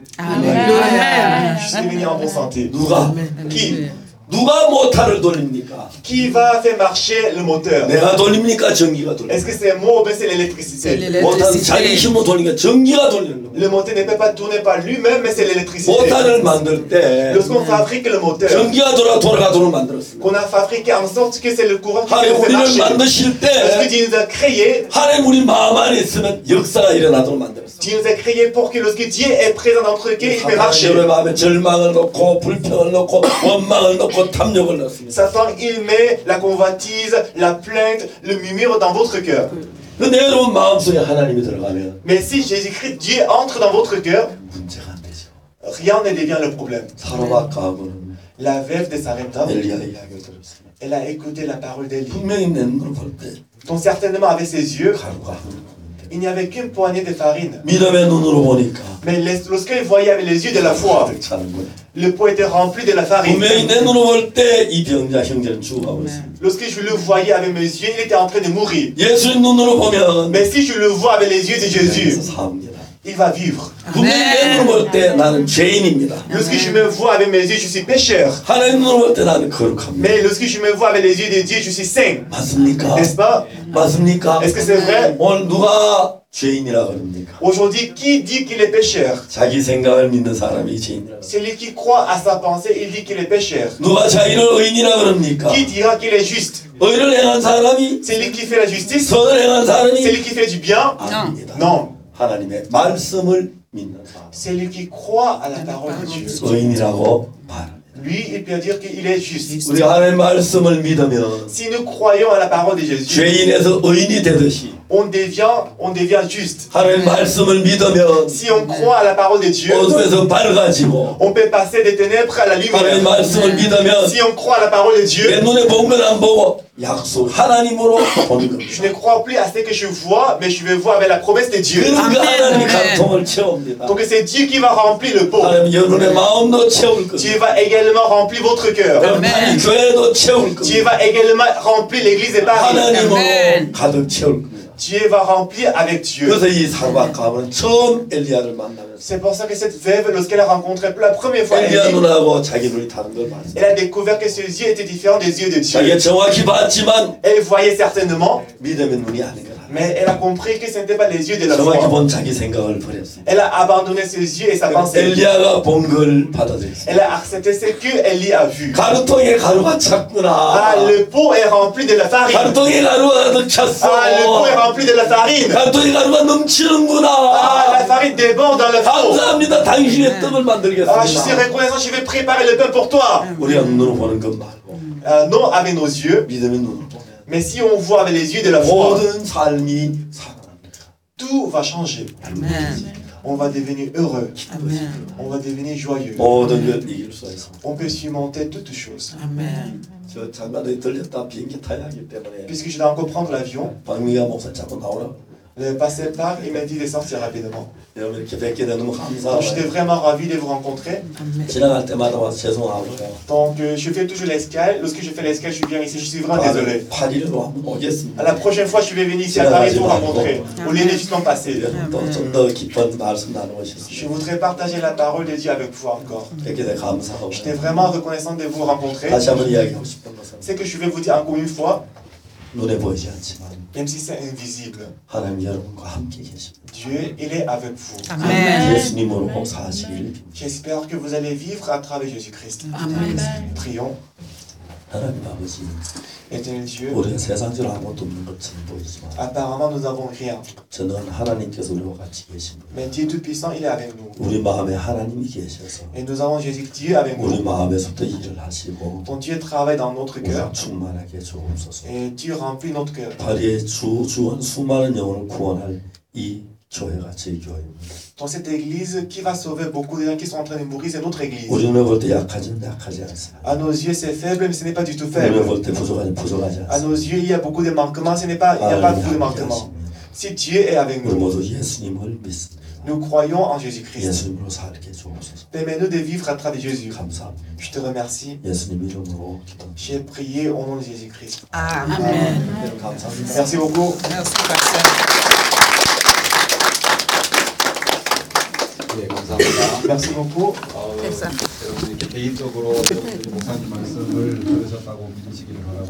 Amen. Je suis venu en bonne santé. 누가? Qui? 누가 모터를 돌립니까? Qui va faire marcher le moteur? 내가 돌립니까? 전기가 Est-ce 돌립니까? que c'est moi ou bien c'est C'est l'électricité? 모터는 자기 힘으로 돌리니까 전기가 돌리는 겁니다. Le moteur ne peut pas tourner par lui-même, mais c'est l'électricité. 모터를 만들 때 Lorsqu'on fabrique le moteur, 전기가 돌아 돌아가도록 만들었습니다. qu'on a fabriqué en sorte que c'est le courant qui 하나님 fait 우리를 marcher. 만드실 Parce que 때 Dieu nous a créés, 하나님 우리 마음 안에 있으면 역사가 일어나도록 만들었습니다. Dieu nous a créés pour que lorsque Dieu est présent dans notre cœur, il fait 사탄은 marcher. 여러분의 마음에 절망을 넣고 불평을 넣고 원망을 넣고 탐욕을 넣습니다. Satan, il met la convoitise, la plainte, le murmure dans votre cœur. 근데 여러분 마음속에 하나님이 들어가면 Mais si Jésus-Christ, Dieu entre dans votre cœur, 문제가 안 되죠. rien ne devient le problème. 사로바가하고는 La veuve de Sarepta, 엘리야 이야기를 들었습니다. elle a écouté la parole d'Élie. 분명히 내 눈으로 볼 때 Donc certainement avec ses yeux, 가루가 il n'y avait qu'une poignée de farine. 믿음의 눈으로 보니까 Mais les- lorsqu'elle voyait avec les yeux de la foi, 가득 차는 거예요. le pot était rempli de la farine. 분명히 내 눈으로 볼 때 이 병자 형제는 죽어가고 있습니다. Lorsque je le voyais avec mes yeux, il était en train de mourir. 예수님 눈으로 보면 Mais si je le vois avec les yeux de Jésus, 그래서 삽니다. il va vivre. 분명히 내 눈으로 볼 때 나는 죄인입니다. Lorsque je me vois avec mes yeux, je suis pécheur. 하나님 눈으로 볼 때 나는 거룩합니다. Mais lorsque je me vois avec les yeux de Dieu, je suis saint. 맞습니까? N'est-ce pas? 맞습니까? Est-ce que c'est vrai? 오늘 누가 죄인이라 그럽니까? Aujourd'hui, qui dit qu'il est pécheur? 자기 생각을 믿는 사람이 죄인이라. Celui qui croit à sa pensée, il dit qu'il est pécheur. 누가 자기를 의인이라 그럽니까? Qui dira qu'il est juste? 의를 행한 사람이 Celui qui fait la justice? 선을 행한 사람이 Celui qui fait du bien? 아닙니다. Non. 하나님의 말씀을 믿는 사람. Celui qui croit à la parole de Dieu. 의인이라고 말합니다. Lui, il peut dire qu'il est juste. 우리 하나님의 말씀을 믿으면 Si nous croyons à la parole de Jésus, 죄인에서 의인이 되듯이 on devient, on devient juste. 하나님의 말씀을 믿으면 Si on croit à la parole de Dieu, 어둠에서 밝아지고 on peut passer des ténèbres à la 하나님의 lumière. 말씀을 믿으면 Si on croit à la parole de 내 Dieu, 눈에 본 건 안 보고 약속 하나님으로 보는 겁니다. je ne crois plus à ce que je vois, mais je vais voir avec la promesse de Dieu. 그러니까 하나님이 아멘. 감통을 채웁니다. Donc c'est Dieu qui va remplir le pot. 하나님 여러분의 마음도 채울 겁니다. Dieu va également remplir votre cœur. 여러분 교회도 채울 Dieu 겁니다. va également remplir l'église de Paris. 하나님으로 아멘. 가득 채울 겁니다. Dieu va remplir avec Dieu. 그래서 이 사르밧가브는 처음 엘리야를 만나면서 C'est pour ça que cette veuve, lorsqu'elle a rencontré pour la première fois 엘리야 Élie, 눈하고 자기 눈이 다른 걸 봤어요. elle a découvert que ses yeux étaient différents des yeux de Dieu. 자기가 정확히 봤지만 Elle voyait certainement, 믿음의 눈이 아닌 걸 알아요. mais elle a compris que ce n'était pas les yeux de la 정확히 foi. 본 자기 생각을 버렸어요. Elle a abandonné ses yeux et sa pensée. 엘리야가 본 걸 받아들였어요. Elle a accepté ce que Élie a vu. 가루통에 가루가 Ah, 찼구나. le pot est rempli de la farine. 가루통에 가루가 가득 찼어. Ah, le pot est rempli de la farine. 가루통에 가루가 Ah, 넘치는구나. la farine déborde dans le pot. 감사합니다. 당신의 떡을 Ah, je suis 만들겠습니다. reconnaissant, je vais préparer le pain pour toi. 우리가 눈으로 보는 것 말고 Euh, non avec nos yeux, 믿음의 눈으로 보면 mais si on voit avec les yeux de la foi, 모든 삶이 살아납니다. tout va changer. Amen. On va devenir heureux. Amen. On va devenir joyeux. 모든 걸 이길 수 있습니다. On peut surmonter toutes choses. Amen. 저 장가에 들렸다 비행기 타야 하기 때문에 Puisque je dois encore prendre l'avion, 박미가 목사 자꾸 나오라고. Le passait par, il m'a dit de sortir rapidement. 여러분 이렇게 뵙게 되면 너무 Donc j'étais 감사해요. vraiment ravi de vous rencontrer. Amen. 지나갈 때마다 와서 죄송하고요. Donc euh, je fais toujours l'escale. Lorsque je fais l'escale, je viens ici. Je suis vraiment désolé. 파리로 한번 À 오겠습니다. la prochaine fois, je vais venir ici à Paris pour vous rencontrer. Au lieu de juste m'en passer. 좀 더 깊은 말씀 나누고 Je 싶습니다. voudrais partager la parole de Dieu avec vous encore. 뵙게 돼 감사하고. J'étais vraiment reconnaissant de vous rencontrer. 다시 한번 이야기하고 싶은 것은 C'est que je vais vous dire encore une fois, 눈에 보이지 않지만 même si c'est invisible, 하나님 여러분과 함께 계십니다. Dieu, il est avec vous. Amen. 예수님으로 사시기를 빕니다. J'espère que vous allez vivre à travers Jésus-Christ. Amen. Prions. 하나님 아버지, Éternel Dieu, 우리는 세상적으로 아무것도 없는 것처럼 보이지만 apparemment nous n'avons rien. 저는 하나님께서 우리와 같이 계신 분. Mais Dieu Tout-Puissant, il est avec nous. 우리 마음에 하나님이 계셔서 Et nous avons Jésus, Dieu avec 우리 nous. 마음에서부터 일을 하시고 Ton Dieu travaille dans notre 우리가 cœur. 충만하게 해 주옵소서. Et Dieu remplit notre cœur. 파리의 주 주원 수많은 영혼을 구원할 이 교회가 제 교회입니다. Dans cette église, qui va sauver beaucoup de gens qui sont en train de mourir, c'est notre église. 우리는 볼 때 약하지는 약하지 않습니다. À nos yeux, c'est faible, mais ce n'est pas du tout 우리는 faible. 볼 때 부족하지 부족하지 À 않습니다. nos yeux, il y a beaucoup de manquements, ce n'est pas, il n'y a pas beaucoup de 하나님이 manquements. 함께하십니다. Si Dieu est avec 우리 nous, 모두 예수님을 믿습니다. nous croyons en Jésus-Christ. 예수님으로 살게 주옵소서. Permets-nous de vivre à travers Jésus. 감사합니다. Je te remercie. 예수님 이름으로 기도합니다. J'ai prié au nom de Jésus-Christ. Amen. 여러분 감사합니다. Merci beaucoup. Merci, pasteur. 네, 감사합니다. Merci beaucoup. 어, 감사. 여러분 이렇게 개인적으로 여러분들이 목사님 말씀을 들으셨다고 믿으시기를 바랍니다.